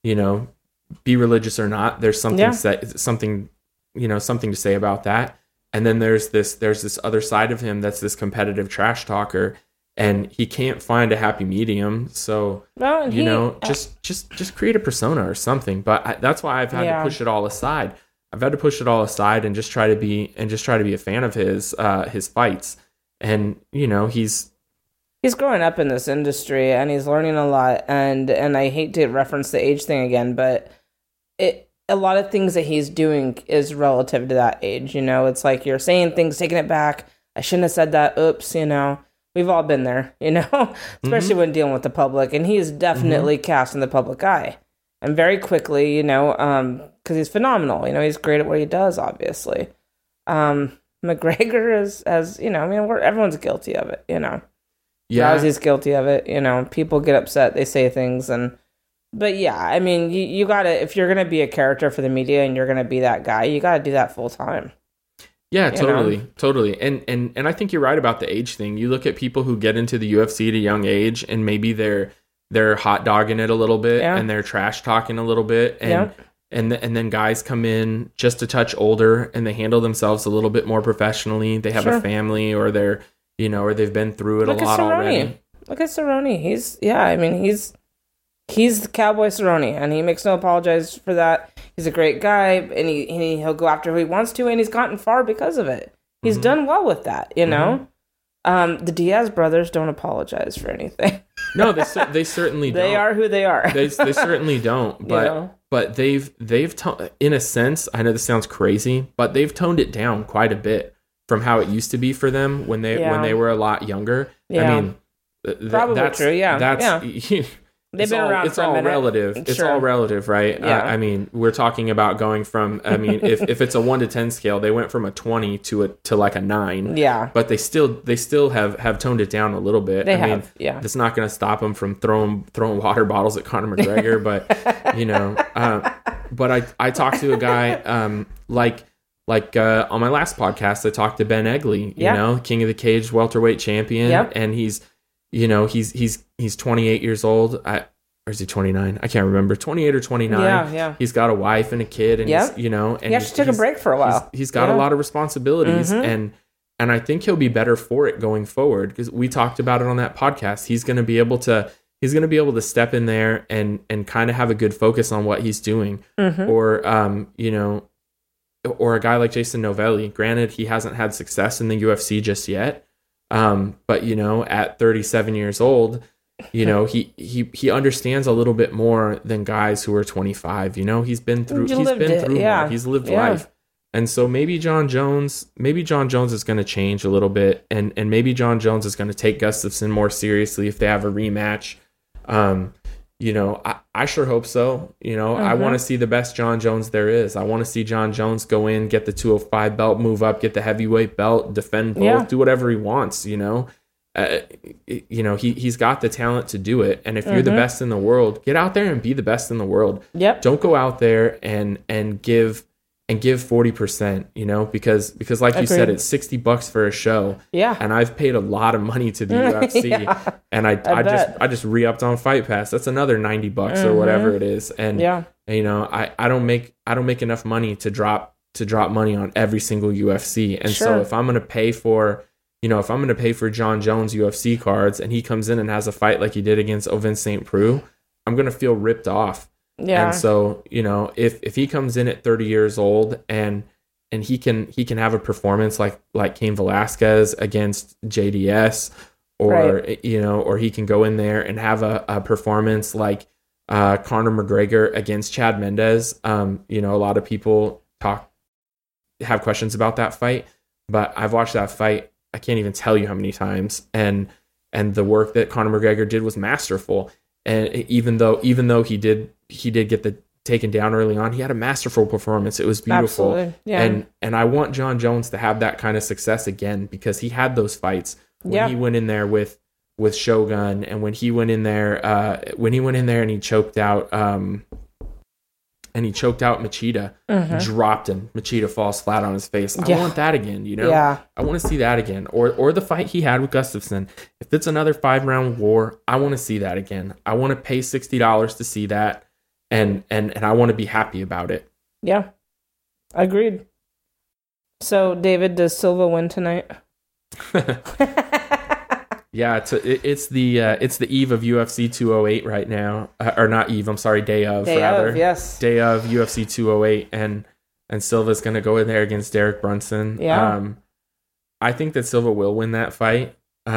Be religious or not, there's something to say about that. And then there's this other side of him that's this competitive trash talker, and he can't find a happy medium. So just create a persona or something. But that's why I've had to push it all aside. I've had to push it all aside and just try to be a fan of his fights. And he's growing up in this industry, and he's learning a lot. And I hate to reference the age thing again, but a lot of things that he's doing is relative to that age. It's like you're saying things, taking it back. I shouldn't have said that. Oops. We've all been there, especially when dealing with the public. And he is definitely cast in the public eye, and very quickly, because he's phenomenal. He's great at what he does. Obviously, McGregor is, everyone's guilty of it. Yeah, Rousey's guilty of it. People get upset. They say things But yeah, I mean, you gotta, if you're gonna be a character for the media and you're gonna be that guy, you gotta do that full time. Yeah, totally. And I think you're right about the age thing. You look at people who get into the UFC at a young age, and maybe they're hot dogging it a little bit, and they're trash talking a little bit, and then guys come in just a touch older and they handle themselves a little bit more professionally. They have a family, or they're, or they've been through it a lot already. Look at Cerrone. He's the Cowboy Cerrone, and he makes no apologies for that. He's a great guy, and he'll go after who he wants to, and he's gotten far because of it. He's done well with that, know. The Diaz brothers don't apologize for anything. No, they certainly don't. They are who they are. They certainly don't. But they've in a sense, I know this sounds crazy, but they've toned it down quite a bit from how it used to be for them when they were a lot younger. Yeah. I mean, probably that's true. Yeah, that's. They've been around for a minute. Relative. It's all relative, right? Yeah. I mean, we're talking about going from. I mean, if it's a 1 to 10 scale, they went from a 20 to like a 9. Yeah. But they still have toned it down a little bit. I mean, That's not going to stop them from throwing water bottles at Conor McGregor, but But I talked to a guy like on my last podcast, I talked to Ben Egley, King of the Cage welterweight champion, and he's 28 years old. Or is he 29? I can't remember. 28 or 29. Yeah. He's got a wife and a kid, and and he actually took a break for a while. He's got a lot of responsibilities, and I think he'll be better for it going forward, because we talked about it on that podcast. He's going to be able to step in there and kind of have a good focus on what he's doing, or or a guy like Jason Novelli. Granted, he hasn't had success in the UFC just yet. But at 37 years old, he understands a little bit more than guys who are 25. He's been through more. He's lived life. And so maybe John Jones is going to change a little bit, and maybe John Jones is going to take Gustafsson more seriously if they have a rematch. I sure hope so. I want to see the best John Jones there is. I want to see John Jones go in, get the 205 belt, move up, get the heavyweight belt, defend both, do whatever he wants. He's got the talent to do it. And if you're the best in the world, get out there and be the best in the world. Yep. Don't go out there and give 40%, because like you said, it's $60 for a show. Yeah. And I've paid a lot of money to the UFC, and I just re-upped on Fight Pass. That's another $90 or whatever it is. And I don't make enough money to drop money on every single UFC. And so if I'm going to pay for, John Jones UFC cards, and he comes in and has a fight like he did against Ovince St. Preux, I'm going to feel ripped off. Yeah. And so, if he comes in at 30 years old and he can have a performance like Cain Velasquez against JDS, or or he can go in there and have a performance like Conor McGregor against Chad Mendes. A lot of people have questions about that fight, but I've watched that fight, I can't even tell you how many times, and the work that Conor McGregor did was masterful. And even though he did get the taken down early on, he had a masterful performance. It was beautiful. Absolutely. Yeah. And I want John Jones to have that kind of success again, because he had those fights when he went in there with Shogun, and when he went in there and he choked out Machida, dropped him. Machida falls flat on his face. I want that again, Yeah. I want to see that again. Or the fight he had with Gustafsson. If it's another 5-round war, I want to see that again. I want to pay $60 to see that, and I want to be happy about it. Yeah. Agreed. So, David, does Silva win tonight? Yeah, it's the eve of UFC 208 right now, or not eve. I'm sorry, day of day of UFC 208, and Silva's gonna go in there against Derek Brunson. Yeah, I think that Silva will win that fight.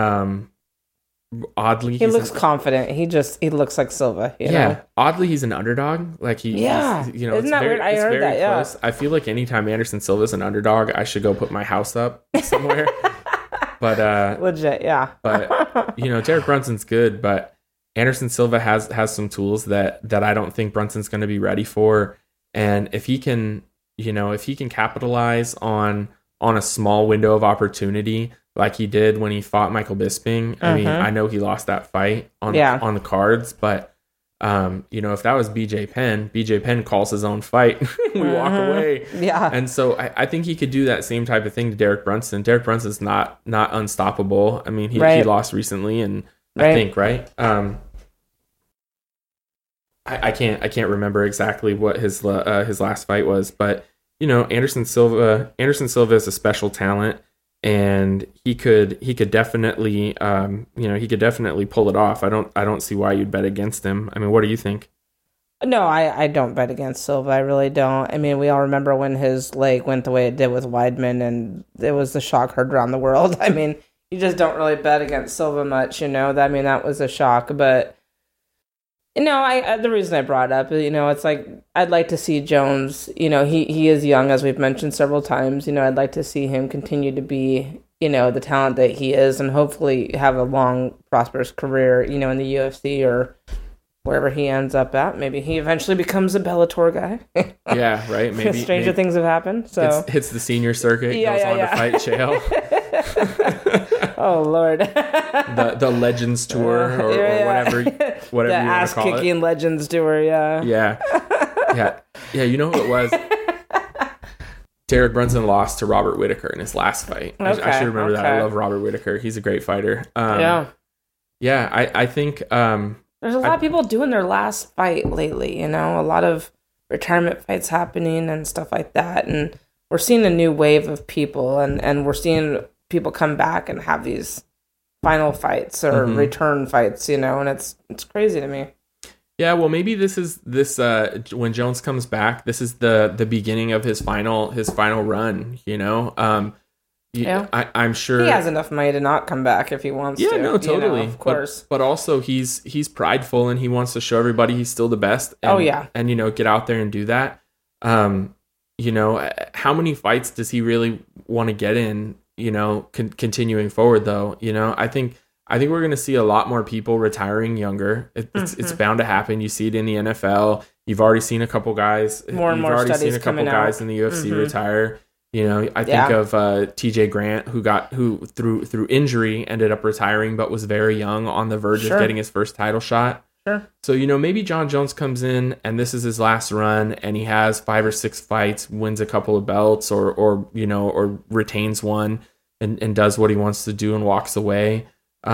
Oddly, he looks confident. He looks like Silva. You know? Oddly, he's an underdog. Like isn't that weird? I heard that. Yeah, close. I feel like anytime Anderson Silva's an underdog, I should go put my house up somewhere. But legit, yeah. But Derek Brunson's good, but Anderson Silva has some tools that I don't think Brunson's going to be ready for. And if he can capitalize on a small window of opportunity like he did when he fought Michael Bisping. I mean, I know he lost that fight on the cards, but if that was BJ Penn calls his own fight, we walk away. Yeah. And so I think he could do that same type of thing to Derek Brunson. Derek Brunson's not unstoppable. I mean, he lost recently, and I think, right? I can't remember exactly what his last fight was, but Anderson Silva is a special talent, and he could definitely he could definitely pull it off. I don't see why you'd bet against him. I mean, what do you think? No, I don't bet against Silva. I really don't. I mean, we all remember when his leg went the way it did with Weidman, and it was the shock heard around the world. I mean, you just don't really bet against Silva much, that was a shock. But, the reason I brought it up, it's like, I'd like to see Jones, he is young, as we've mentioned several times. I'd like to see him continue to be, the talent that he is, and hopefully have a long, prosperous career, in the UFC or wherever he ends up at. Maybe he eventually becomes a Bellator guy. Yeah, right. Maybe stranger things have happened. So hits the senior circuit, goes on to fight Chael. Oh Lord. the Legends Tour or whatever the you want to call it. ass-kicking Legends Tour, yeah. Yeah. You know who it was? Derek Brunson lost to Robert Whittaker in his last fight. I should remember that. I love Robert Whittaker. He's a great fighter. I think there's a lot of people doing their last fight lately, a lot of retirement fights happening and stuff like that. And we're seeing a new wave of people, and we're seeing people come back and have these final fights or return fights, and it's crazy to me. Yeah, well, maybe this when Jones comes back, this is the beginning of his final run, I'm sure he has enough money to not come back if he wants to. Yeah, no, totally. Of course. But also he's prideful, and he wants to show everybody he's still the best. And, and get out there and do that. How many fights does he really want to get in, continuing forward though? I think we're going to see a lot more people retiring younger. It's bound to happen. You see it in the NFL. You've already seen a couple guys. More and more studies coming out. You've already seen a couple guys in the UFC retire. I think of TJ Grant, who through injury ended up retiring, but was very young, on the verge of getting his first title shot. Sure. So, maybe Jon Jones comes in and this is his last run, and he has 5 or 6 fights, wins a couple of belts, or retains one and does what he wants to do and walks away.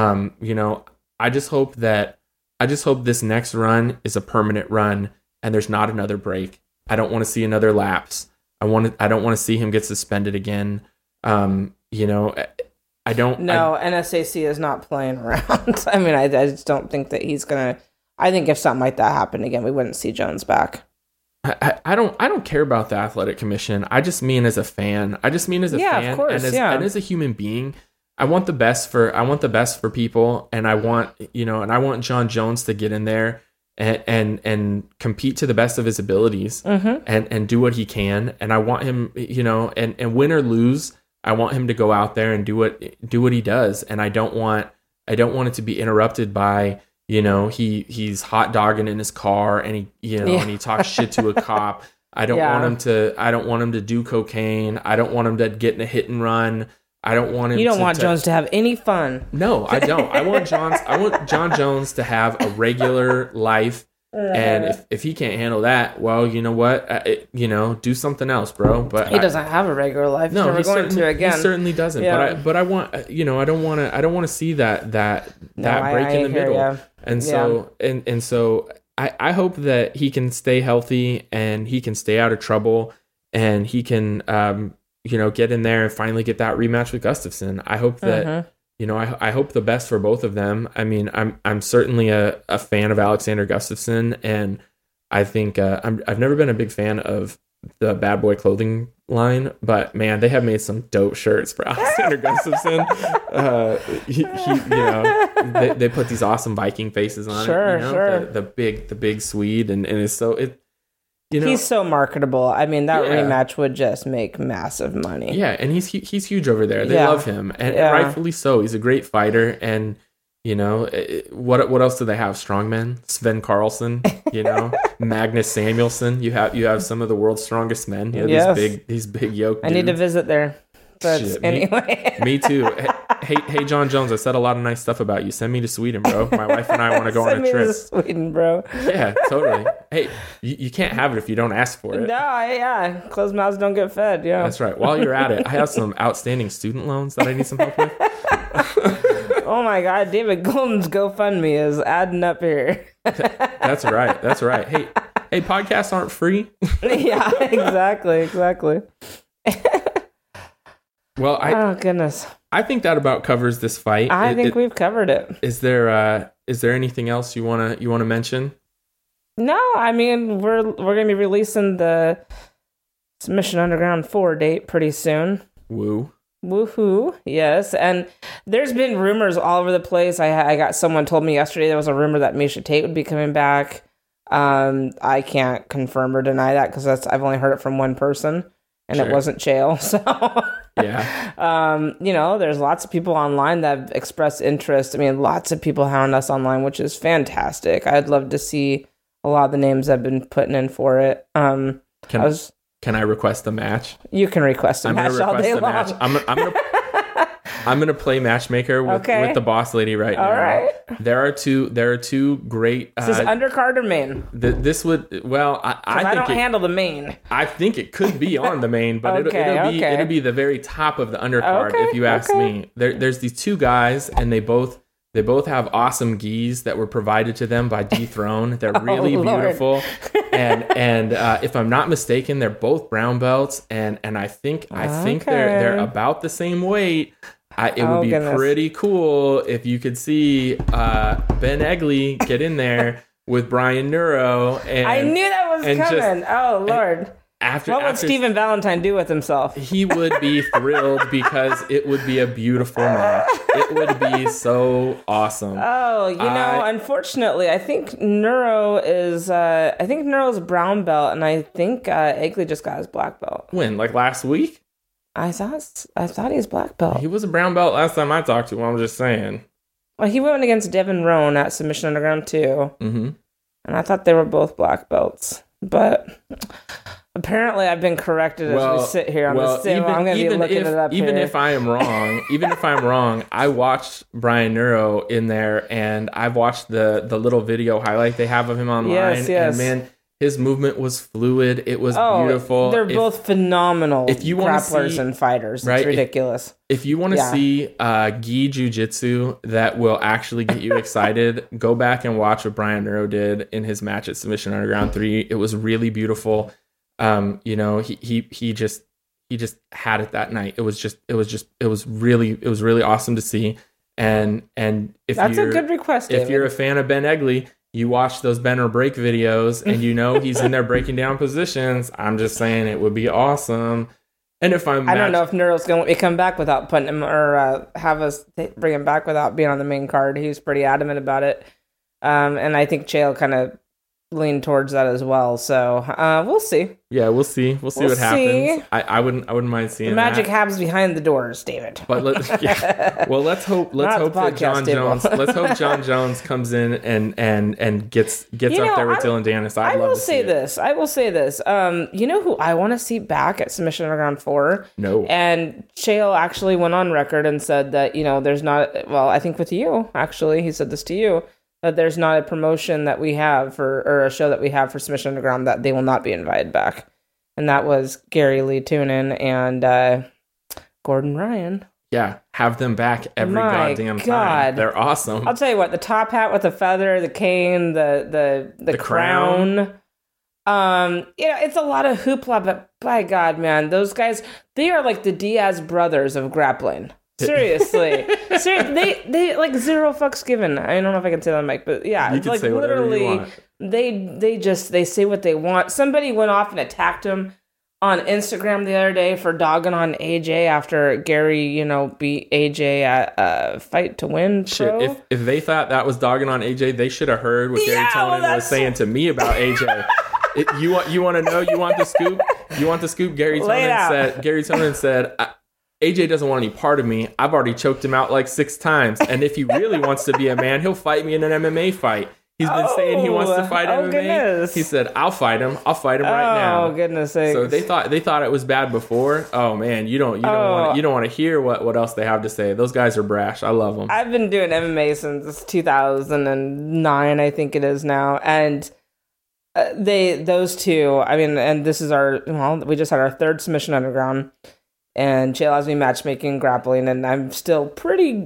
I just hope this next run is a permanent run and there's not another break. I don't want to see another lapse. I don't want to see him get suspended again. I don't. No, NSAC is not playing around. I mean, I just don't think that he's gonna. I think if something like that happened again, we wouldn't see Jones back. I don't care about the athletic commission. I just mean as a fan. Of course, and as a human being. I want the best for people, and I want Jon Jones to get in there and compete to the best of his abilities, and do what he can. And I want him, and win or lose, I want him to go out there and do what he does. And I don't want it to be interrupted by, he's hot dogging in his car and and he talks shit to a cop. I don't want him to do cocaine. I don't want him to get in a hit and run. I don't want him. You don't want Jones to have any fun. No, I don't. I want Jon Jones to have a regular life, and if he can't handle that, well, you know what? Do something else, bro. But he doesn't have a regular life. No, he certainly doesn't. Yeah. But I want, I don't want to see that break in the middle. You. And so I hope that he can stay healthy and he can stay out of trouble and he can get in there and finally get that rematch with Gustafsson. I hope that, I hope the best for both of them. I mean, I'm certainly a fan of Alexander Gustafsson, and I think I've never been a big fan of the Bad Boy clothing line, but man, they have made some dope shirts for Alexander Gustafsson. They put these awesome Viking faces on it. Sure. The big Swede, and it's so he's so marketable. I mean, that rematch would just make massive money. Yeah, and he's huge over there. They love him, and rightfully so. He's a great fighter, and what else do they have? Strongmen, Sven Carlson, Magnus Samuelsson. You have some of the world's strongest men. These big yoke dudes. I need to visit there. But anyway, me too. Hey, Jon Jones, I said a lot of nice stuff about you. Send me to Sweden, bro. My wife and I want to go on a trip. Send me to Sweden, bro. Yeah, totally. Hey, you can't have it if you don't ask for it. No, closed mouths don't get fed. Yeah, that's right. While you're at it, I have some outstanding student loans that I need some help with. Oh my God, David Golden's GoFundMe is adding up here. That's right. That's right. Hey, podcasts aren't free. Yeah, exactly. Well, oh goodness, I think that about covers this fight. I think we've covered it. Is there anything else you wanna mention? No, I mean we're gonna be releasing the Submission Underground 4 date pretty soon. Woohoo! Yes, and there's been rumors all over the place. I got someone told me yesterday there was a rumor that Miesha Tate would be coming back. I can't confirm or deny that because I've only heard it from one person, and It wasn't Chael. So yeah, there's lots of people online that have expressed interest. I mean, lots of people hound us online, which is fantastic. I'd love to see a lot of the names I've been putting in for it. Can I request a match? You can request a match all day long. I'm gonna play matchmaker with the boss lady right now. All right. There are two great. Is this undercard or main? This would I don't handle the main. I think it could be on the main, but it'll be the very top of the undercard if you ask me. There's these two guys, and they both have awesome gis that were provided to them by Dethrone. They're really beautiful, and if I'm not mistaken, they're both brown belts, and I think they're about the same weight. It would be pretty cool if you could see Ben Egley get in there with Brian Neuro. And I knew that was coming. Lord. What would Stephen Valentine do with himself? He would be thrilled because it would be a beautiful match. It would be so awesome. Oh, unfortunately, I think Neuro is Neuro's brown belt, and I think Egley just got his black belt. When? Like last week? I thought he was black belt. He was a brown belt last time I talked to him. I'm just saying. Well, he went against Devin Roan at Submission Underground 2. Mm-hmm. And I thought they were both black belts. But apparently I've been corrected as we sit here on this table. I'm going to be looking it up even here. If I am wrong, I watched Brian Neuro in there, and I've watched the little video highlight they have of him online. Yes. And man, his movement was fluid. It was beautiful. They're both phenomenal grapplers and fighters. It's ridiculous. If you want to see gi jiu-jitsu that will actually get you excited, go back and watch what Brian Neuro did in his match at Submission Underground 3. It was really beautiful. He just had it that night. It was really awesome to see. And if that's a good request, David. If you're a fan of Ben Egley, you watch those bend or break videos, and he's in there breaking down positions. I'm just saying it would be awesome. And if I don't know if Neuro's going to come back without putting him or have us bring him back without being on the main card. He was pretty adamant about it, and I think Chael kind of lean towards that as well. So we'll see. Yeah, we'll see. We'll see what happens. I wouldn't mind seeing the magic happens behind the doors, David. But let's hope that John Jones comes in and gets up there with Dylan Dennis. I will say this. You know who I want to see back at Submission Underground 4? No. And Chael actually went on record and said that there's not. Well, I think with you actually, he said this to you. That there's not a promotion that we have or a show that we have for Submission Underground that they will not be invited back. And that was Gary Lee Tunin and Gordon Ryan. Yeah, have them back every goddamn time. They're awesome. I'll tell you what, the top hat with the feather, the cane, the crown. It's a lot of hoopla, but by God, man, those guys, they are like the Diaz brothers of grappling. Seriously, they like zero fucks given. I don't know if I can say that on mic, but yeah, you can say literally they say what they want. Somebody went off and attacked him on Instagram the other day for dogging on AJ after Gary, beat AJ at a Fight to Win show. If they thought that was dogging on AJ, they should have heard what Gary Tonin was saying to me about AJ. You want to know? You want the scoop? You want the scoop? Gary Tonin said. AJ doesn't want any part of me. I've already choked him out like 6 times. And if he really wants to be a man, he'll fight me in an MMA fight. He's been saying he wants to fight MMA. Goodness. He said, I'll fight him right now. Oh, goodness sakes. So they thought it was bad before. Oh man, you don't want to hear what else they have to say. Those guys are brash. I love them. I've been doing MMA since 2009, I think it is now. And those two, I mean, and this is we just had our 3rd Submission Underground. And Chael has me matchmaking, grappling, and I'm still pretty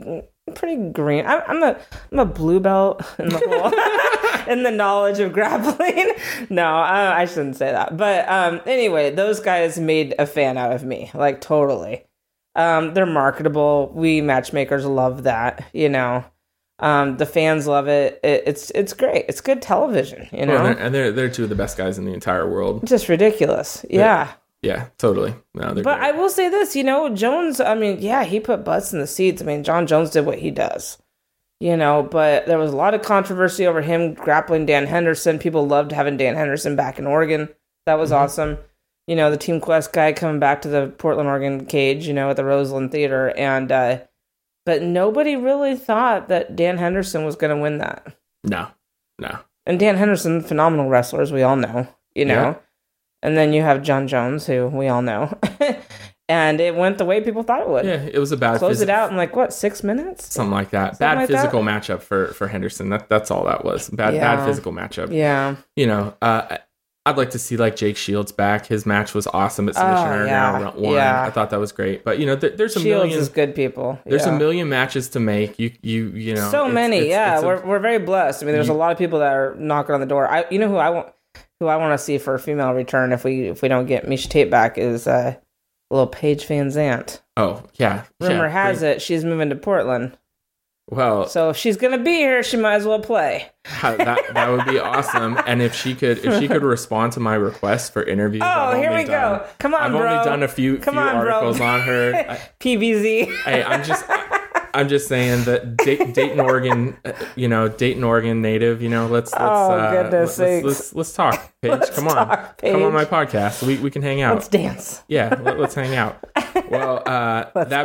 pretty green. I'm a blue belt in the whole in the knowledge of grappling. No, I shouldn't say that. But anyway, those guys made a fan out of me, like totally. They're marketable. We matchmakers love that, you know. The fans love it. It's great. It's good television, you know. Well, and they're two of the best guys in the entire world. Just ridiculous. Yeah. Yeah, totally. No, but great. I will say this, you know, Jones, I mean, yeah, he put butts in the seats. I mean, John Jones did what he does, you know, but there was a lot of controversy over him grappling Dan Henderson. People loved having Dan Henderson back in Oregon. That was awesome. You know, the Team Quest guy coming back to the Portland, Oregon cage, you know, at the Roseland Theater. And, but nobody really thought that Dan Henderson was going to win that. No. And Dan Henderson, phenomenal wrestler, as we all know, you know. Yeah. And then you have John Jones, who we all know. And it went the way people thought it would. Yeah, it was a bad... Close it out in like, what, 6 minutes? Something like that. Bad physical matchup for Henderson. That's all that was. Bad physical matchup. Yeah. You know, I'd like to see like Jake Shields back. His match was awesome at Submission Round 1. Yeah. I thought that was great. But, you know, there's a million... Shields is good people. There's a million matches to make. You know... So many, we're very blessed. I mean, there's a lot of people that are knocking on the door. You know who I want to see for a female return if we don't get Miesha Tate back is little Paige Van Zandt. Oh, yeah. Rumor has it she's moving to Portland. Well, so if she's gonna be here, she might as well play. That would be awesome. And if she could respond to my request for interviews. Oh, here we go. Come on, bro. I've only done a few articles on her. PBZ. Hey, I'm just saying that Dayton, Oregon, you know, Dayton, Oregon native, you know, let's talk, Paige. Come on my podcast. We can hang out. Let's dance. Yeah, let's hang out. Well, that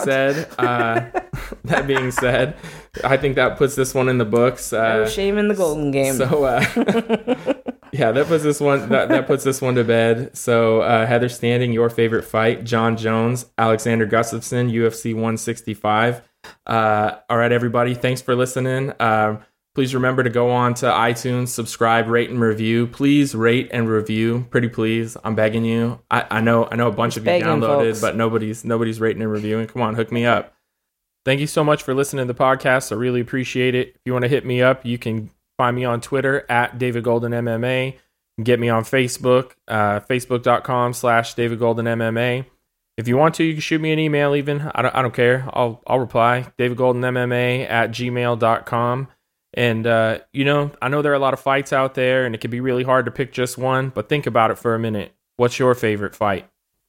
being said, I think that puts this one in the books. No shame in the Golden Game. So, yeah, that puts this one that puts this one to bed. So, Heather Standing, your favorite fight: John Jones, Alexander Gustafsson, UFC 165. All right, everybody, thanks for listening. Please remember to go on to iTunes, subscribe, rate, and review. Please rate and review. Pretty please. I'm begging you. I know a bunch of you downloaded, folks. But nobody's rating and reviewing. Come on, hook me up. Thank you so much for listening to the podcast. I really appreciate it. If you want to hit me up, you can find me on Twitter at David Golden MMA. Get me on Facebook, facebook.com/David Golden MMA. If you want to, you can shoot me an email even. I don't care. I'll reply. davidgoldenmma@gmail.com. And, you know, I know there are a lot of fights out there and it can be really hard to pick just one, but think about it for a minute. What's your favorite fight?